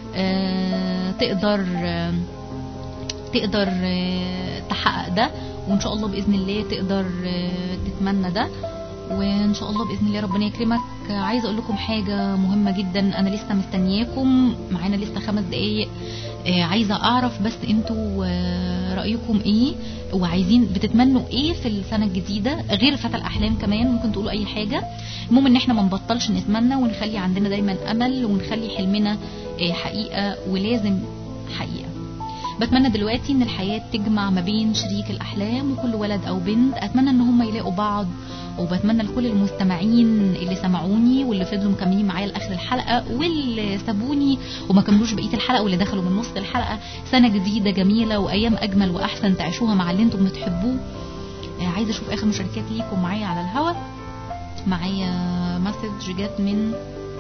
تقدر تقدر تحقق ده، وان شاء الله باذن الله تقدر تتمنى ده، وان شاء الله باذن الله ربنا يكرمك. عايزه اقول لكم حاجه مهمه جدا، انا لسه مستنياكم معانا لسه خمس دقايق. عايزه اعرف بس انتوا رايكم ايه، وعايزين بتتمنوا ايه في السنه الجديده غير فتى الاحلام كمان. ممكن تقولوا اي حاجه، المهم ان احنا ما نبطلش نتمنى، ونخلي عندنا دايما امل، ونخلي حلمنا حقيقه، ولازم حقيقه. بتمنى دلوقتي ان الحياة تجمع ما بين شريك الاحلام وكل ولد او بنت، اتمنى ان هم يلاقوا بعض، وبتمنى لكل المستمعين اللي سمعوني واللي فضلوا مكملين معايا لاخر الحلقة، واللي سابوني وما كملوش بقية الحلقة، واللي دخلوا من نص الحلقة، سنة جديدة جميلة وايام اجمل واحسن تعيشوها مع اللي انتم بتحبوه. عايزة اشوف اخر مشاركات ليكم معايا على الهوا. معايا مسج جات من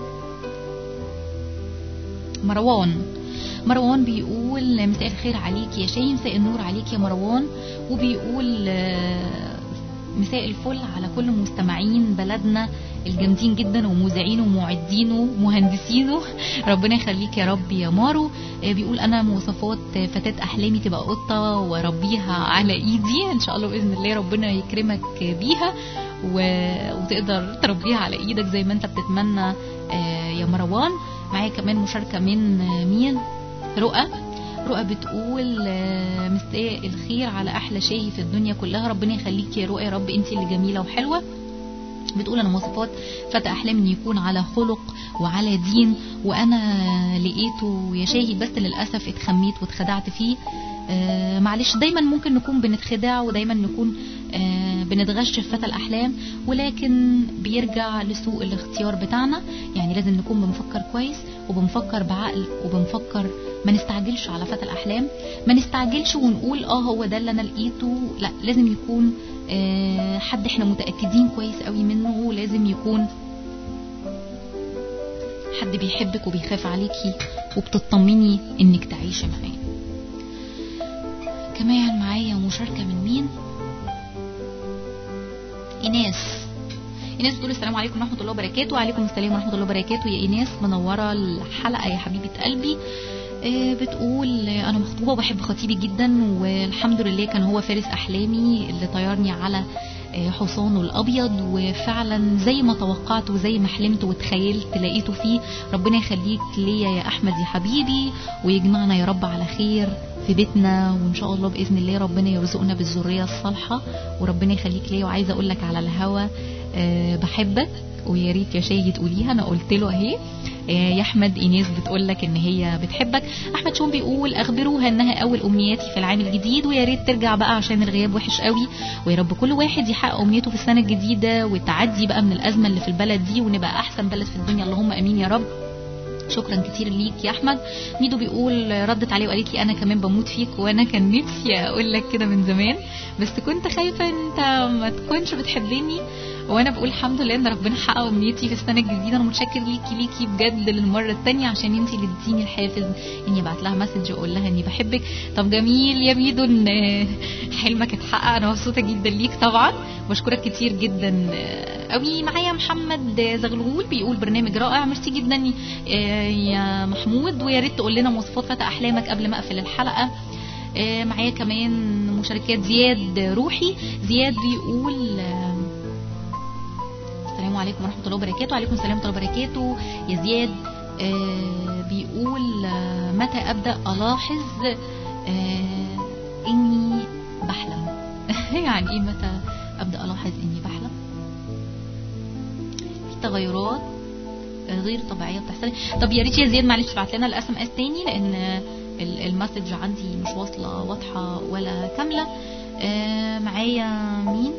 مروان. مروان بيقول مساء الخير عليك يا شاهين، مساء النور عليك يا مروان. وبيقول مساء الفل على كل مستمعين بلدنا الجامدين جدا، ومذيعينه ومعدينه ومهندسينه، ربنا يخليك يا رب يا مارو. بيقول انا مواصفات فتاة احلامي تبقى قطة واربيها على ايدي، ان شاء الله باذن الله ربنا يكرمك بيها وتقدر تربيها على ايدك زي ما انت بتتمنى يا مروان. معايا كمان مشاركة من مين؟ رؤى. رؤى بتقول مساء الخير على احلى شاهي في الدنيا كلها، ربنا يخليك يا رؤى يا رب، انتي اللي جميلة وحلوة. بتقول انا مواصفات فتى احلام ان يكون على خلق وعلى دين، وانا لقيته يا شاهي بس للاسف اتخميت واتخدعت فيه. آه معلش، دايما ممكن نكون بنتخدع، ودايما نكون آه بنتغش في فتى الاحلام، ولكن بيرجع لسوء الاختيار بتاعنا. يعني لازم نكون بنفكر كويس وبنفكر بعقل وبنفكر، ما نستعجلش على فتى الأحلام، ما نستعجلش ونقول اه هو ده اللي انا لقيته. لا، لازم يكون آه حد احنا متأكدين كويس قوي منه، لازم يكون حد بيحبك وبيخاف عليكي وبتطمني انك تعيشي معاه. كمان معايا مشاركة من مين؟ إيناس. إيناس بتقول السلام عليكم ورحمة الله وبركاته. وعليكم السلام ورحمة الله وبركاته يا إيناس، منورة الحلقة يا حبيبة قلبي. بتقول أنا مخطوبة وبحب خطيبي جدا، والحمد لله كان هو فارس أحلامي اللي طيرني على حصانه الأبيض، وفعلا زي ما توقعت وزي ما حلمت وتخيلت لقيته فيه. ربنا يخليك ليا يا أحمد يا حبيبي، ويجمعنا يا رب على خير في بيتنا، وإن شاء الله بإذن الله ربنا يرزقنا بالذرية الصالحة، وربنا يخليك ليا. وعايزة أقول لك على الهوا أه بحبك، ويا ريت يا شاهي تقوليها، أنا قلت له أهي يا احمد. ايناس بتقول لك ان هي بتحبك. احمد شون بيقول اخبروها انها اول امنياتي في العام الجديد، ويا ريت ترجع بقى عشان الغياب وحش قوي، ويا رب كل واحد يحقق امنيته في السنه الجديده وتعدي بقى من الازمه اللي في البلد دي، ونبقى احسن بلد في الدنيا، اللهم امين يا رب. شكرا كتير ليك يا احمد. ميدو بيقول ردت عليه وقالت لي انا كمان بموت فيك، وانا كان نفسي اقول لك كده من زمان، بس كنت خايفه انت ما تكونش بتحبني، وانا بقول الحمد لله ان ربنا حقق امنيتي في السنه الجديده. انا متشكر ليكي ليكي بجد للمره الثانيه، عشان انتي اللي اديتيني الحافز اني ابعت لها مسج واقول لها اني بحبك. طب جميل يا ميدو ان حلمك اتحقق، انا مبسوطه جدا ليك طبعا، بشكرك كتير جدا قوي. معايا محمد زغلول بيقول برنامج رائع، ميرسي جدا يا محمود، ويا ريت تقول لنا مواصفات فتى احلامك قبل ما اقفل الحلقه. معايا كمان مشاركات. زياد روحي، زياد بيقول السلام عليكم ورحمة الله وبركاته. وعليكم السلام ورحمة الله وبركاته يا زياد. آه بيقول آه متى أبدأ ألاحظ آه إني بحلم؟ يعني إيه متى أبدأ ألاحظ إني بحلم؟ في تغيرات آه غير طبيعية بتحصل. طب يا ريت يا زياد معلش تبعت لنا الاس ام اس تاني، لأن المسج عندي مش واصلة واضحة ولا كاملة. آه معايا مين؟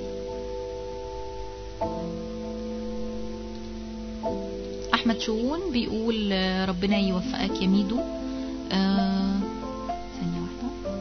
احمد شون بيقول ربنا يوفقك يا ميدو. آه ثانية واحدة.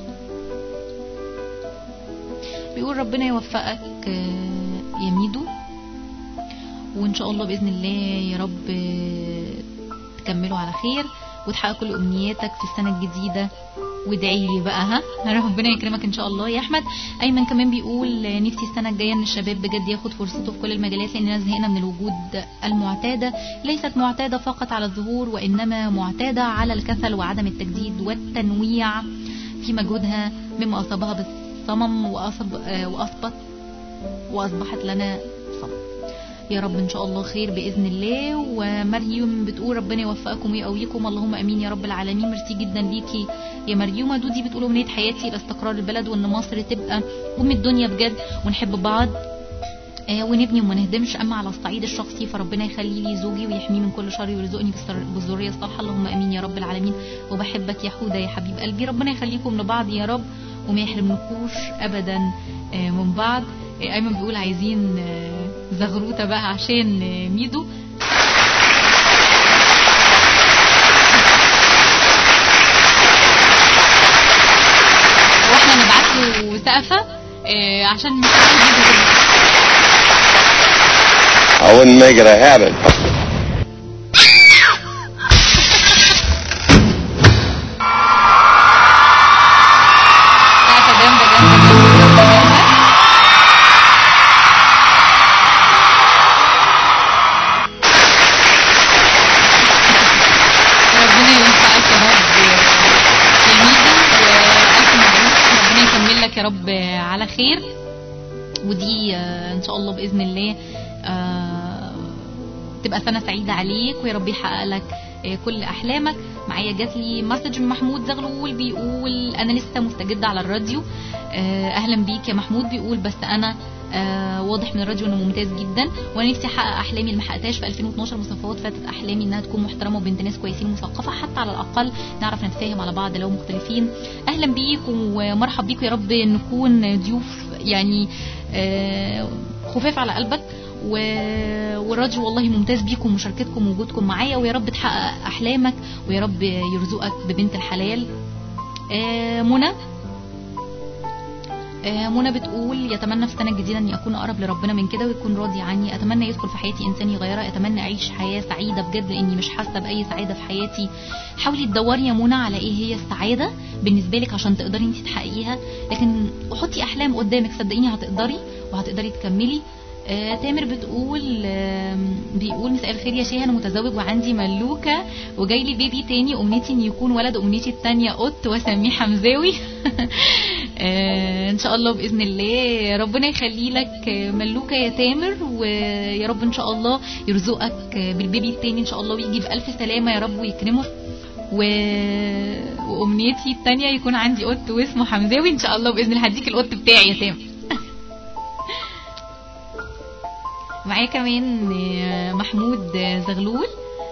بيقول ربنا يوفقك آه يا ميدو، وان شاء الله باذن الله يا رب تكملوا على خير وتحقق كل امنياتك في السنة الجديدة، وادعي لي بقى ها ربنا يكرمك ان شاء الله يا احمد. ايمن كمان بيقول نفسي السنه الجايه ان الشباب بجد ياخد فرصته في كل المجالات، لاننا زهقنا من الوجود المعتاده، ليست معتاده فقط على الظهور، وانما معتاده على الكسل وعدم التجديد والتنويع في مجهودها، مما اصابها بالصمم واصب واصبت واصبحت لنا صمم. يا رب ان شاء الله خير باذن الله. ومريم بتقول ربنا يوفقكم ويقويكم، اللهم امين يا رب العالمين. ميرسي جدا ليكي يا مريومه. دودي بتقول امنيه حياتي لاستقرار البلد، وان مصر تبقى ام الدنيا بجد، ونحب بعض آه ونبني وما نهدمش. اما على الصعيد الشخصي فربنا يخلي لي زوجي ويحميه من كل شر ويرزقني بالذريه الصالحه، اللهم امين يا رب العالمين. وبحبك يا حوده يا حبيب قلبي، ربنا يخليكم لبعض يا رب وما يحرمنكوش ابدا آه من بعض. آه ايمن بيقول عايزين آه زغروته بقى عشان آه ميدو. واحنا نبعت له سقفه آه عشان مش عارف. I wouldn't make it a habit. يا رب على خير، ودي ان شاء الله باذن الله تبقى سنه سعيده عليك، ويا رب يحقق لك كل احلامك. معايا جات لي مسج من محمود زغلول بيقول انا لسه مستجد على الراديو. اهلا بيك يا محمود. بيقول بس انا آه واضح من الراديو انه ممتاز جدا، وانا نفسي احقق احلامي اللي ما حققتهاش في ألفين واثناشر. مواصفات فاتت احلامي انها تكون محترمه وبنت ناس كويسين ومثقفه، حتى على الاقل نعرف نتفاهم على بعض لو مختلفين. اهلا بيك ومرحب بيك، يا رب نكون ضيوف يعني آه خفاف على قلبك، والراديو والله ممتاز بيكم ومشاركتكم ووجودكم معايا، ويا رب تحقق احلامك ويا رب يرزقك ببنت الحلال. آه منى آه منى بتقول يتمنى في السنه الجديده اني اكون اقرب لربنا من كده ويكون راضي عني، اتمنى يدخل في حياتي انسان يغيرها، اتمنى اعيش حياه سعيده بجد لاني مش حاسه باي سعاده في حياتي. حاولي تدوري يا منى على ايه هي السعاده بالنسبه لك عشان تقدري انت تحققيها، لكن وحطي احلام قدامك صدقيني هتقدري وهتقدري تكملي. آه، تامر بتقول آه، بيقول مساء الخير يا شيخ، انا متزوج وعندي ملوكه وجاي لي بيبي تاني، امنيتي ان يكون ولد، امنيتي التانية قط واسميه حمزاوي. آه، ان شاء الله باذن الله ربنا يخلي لك ملوكه يا تامر، ويا رب ان شاء الله يرزقك بالبيبي التاني ان شاء الله ويجي بالف سلامه يا رب ويكرمه. و... وامنيتي التانية يكون عندي قط واسمه حمزاوي ان شاء الله باذن الله، هديك القط بتاعي يا تامر. معايا كمان محمود زغلول،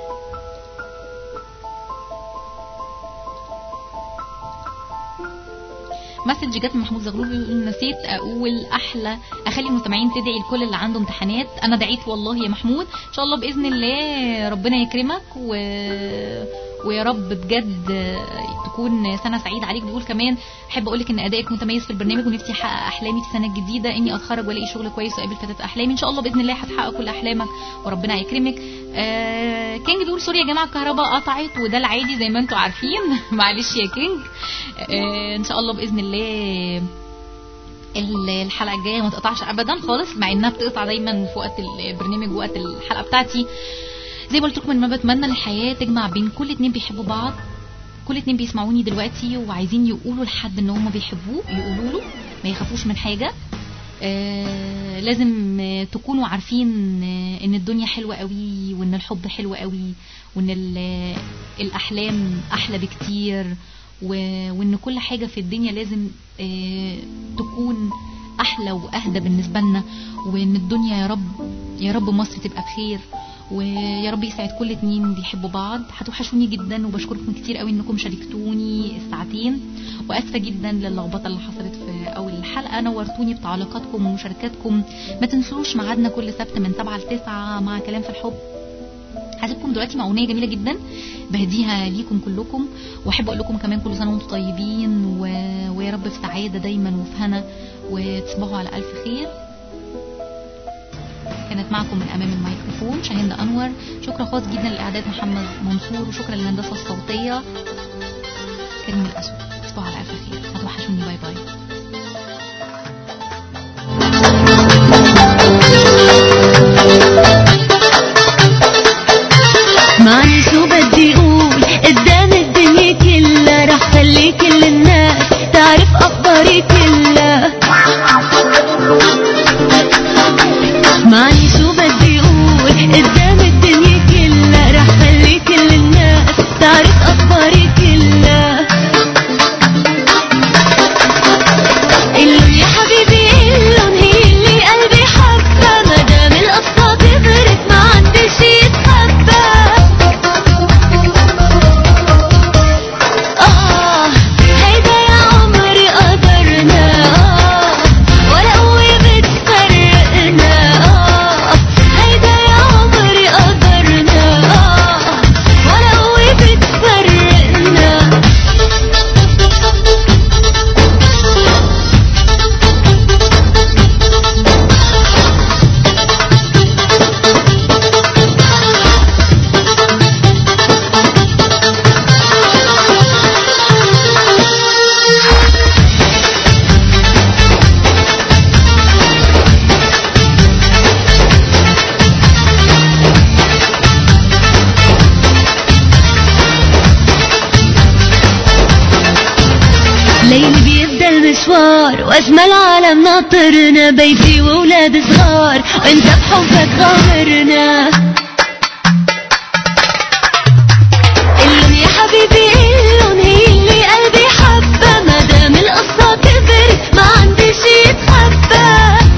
مسج جت من محمود زغلول بيقول نسيت اقول احلى اخلي المستمعين تدعي لكل اللي عنده امتحانات. انا دعيت والله يا محمود، ان شاء الله باذن الله ربنا يكرمك و... ويا رب بجد تكون سنه سعيده عليك. بيقول كمان احب اقول لك ان ادائك متميز في البرنامج ونفسي احقق احلامي في السنه الجديده، اني اتخرج والاقي شغل كويس واقابل فتاه احلامي، ان شاء الله باذن الله هتحقق كل احلامك وربنا يكرمك. آه كينج بيقول سوري يا جماعه الكهرباء قطعت وده العادي زي ما انتم عارفين. معلش يا كينج، آه ان شاء الله باذن الله الحلقه الجايه ما تقطعش ابدا خالص، مع انها بتقطع دايما في وقت البرنامج ووقت الحلقه بتاعتي. زي ما قلت لكم ان ما بتمنى الحياه تجمع بين كل اتنين بيحبوا بعض، كل اتنين بيسمعوني دلوقتي وعايزين يقولوا لحد ان هم بيحبوه يقولوا له، ما يخافوش من حاجه. آه لازم آه تكونوا عارفين آه ان الدنيا حلوه قوي وان الحب حلو قوي وان الاحلام احلى بكتير، وان كل حاجه في الدنيا لازم آه تكون احلى واهدى بالنسبه لنا، وان الدنيا يا رب يا رب مصر تبقى بخير، ويا رب يسعد كل اتنين بيحبوا بعض. هتوحشوني جدا وبشكركم كتير قوي انكم شاركتوني الساعتين، واسفه جدا للخبطه اللي حصلت في اول الحلقه. نورتوني بتعليقاتكم ومشاركاتكم. ما تنسوش ميعادنا كل سبت من سبعة لتسعة مع كلام في الحب. هسيبكم دلوقتي مع اغنيه جميله جدا بهديها ليكم كلكم، واحب اقول لكم كمان كل سنه وانتم طيبين و... ويا رب في سعاده دايما وفي هنا وتصبحوا على الف خير. كانت معكم من امام الميكروفون شاهين انور، شكرا خاص جدا للاعداد محمد منصور، وشكرا للهندسه الصوتيه كريم الاسود. تصبحوا على الف خير، هتوحشوني، باي باي. معني شو بدي اقول قدام الدنيا كلها، رح خلي كل الناس تعرف اخباري كلها. معني شو بدي اقول قدام الدنيا كلها، رح خلي كل الناس تعرف اخباري كلها. قلن يا حبيبي قلن هي اللي قلبي حبها، مدام القصة كبرت ما عندي شي يتخبى. اه هيدا يا عمري قدرنا، آه ولا قوة بتفرقنا. آه هيدا يا عمري قدرنا، آه ولا قوة بتفرقنا. ليل بيبدأ المشوار واجمل عالم ناطرنا، بيبي واولاد صغار وانت بحبك غامرنا. قلن يا حبيبي قلن هي اللي قلبي حبها، مدام القصة كبرت ما عندي شي يتخبى.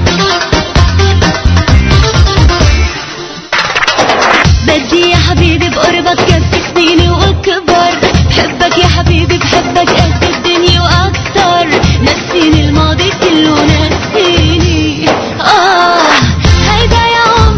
بدي يا حبيبي بقربك كفي سنيني واكبر، بحبك يا حبيبي بحبك قد الدنيا واكتر، نسيني الماضي كله نسيني. اه هيدا يا عمري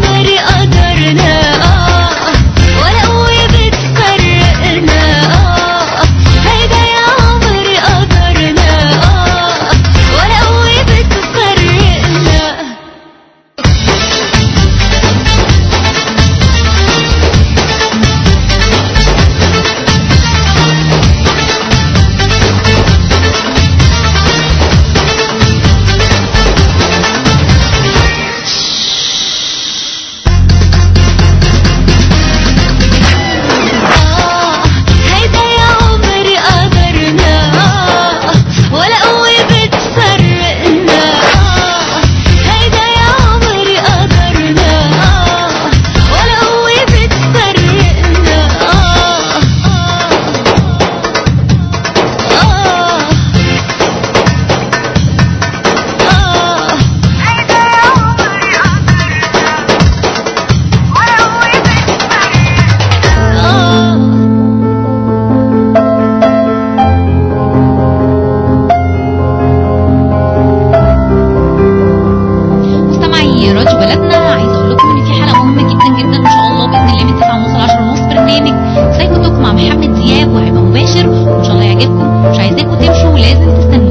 غياب وهيبقى مباشر وان شاء الله يعجبكم. مش عايزاكم تمشوا، لازم تستنوا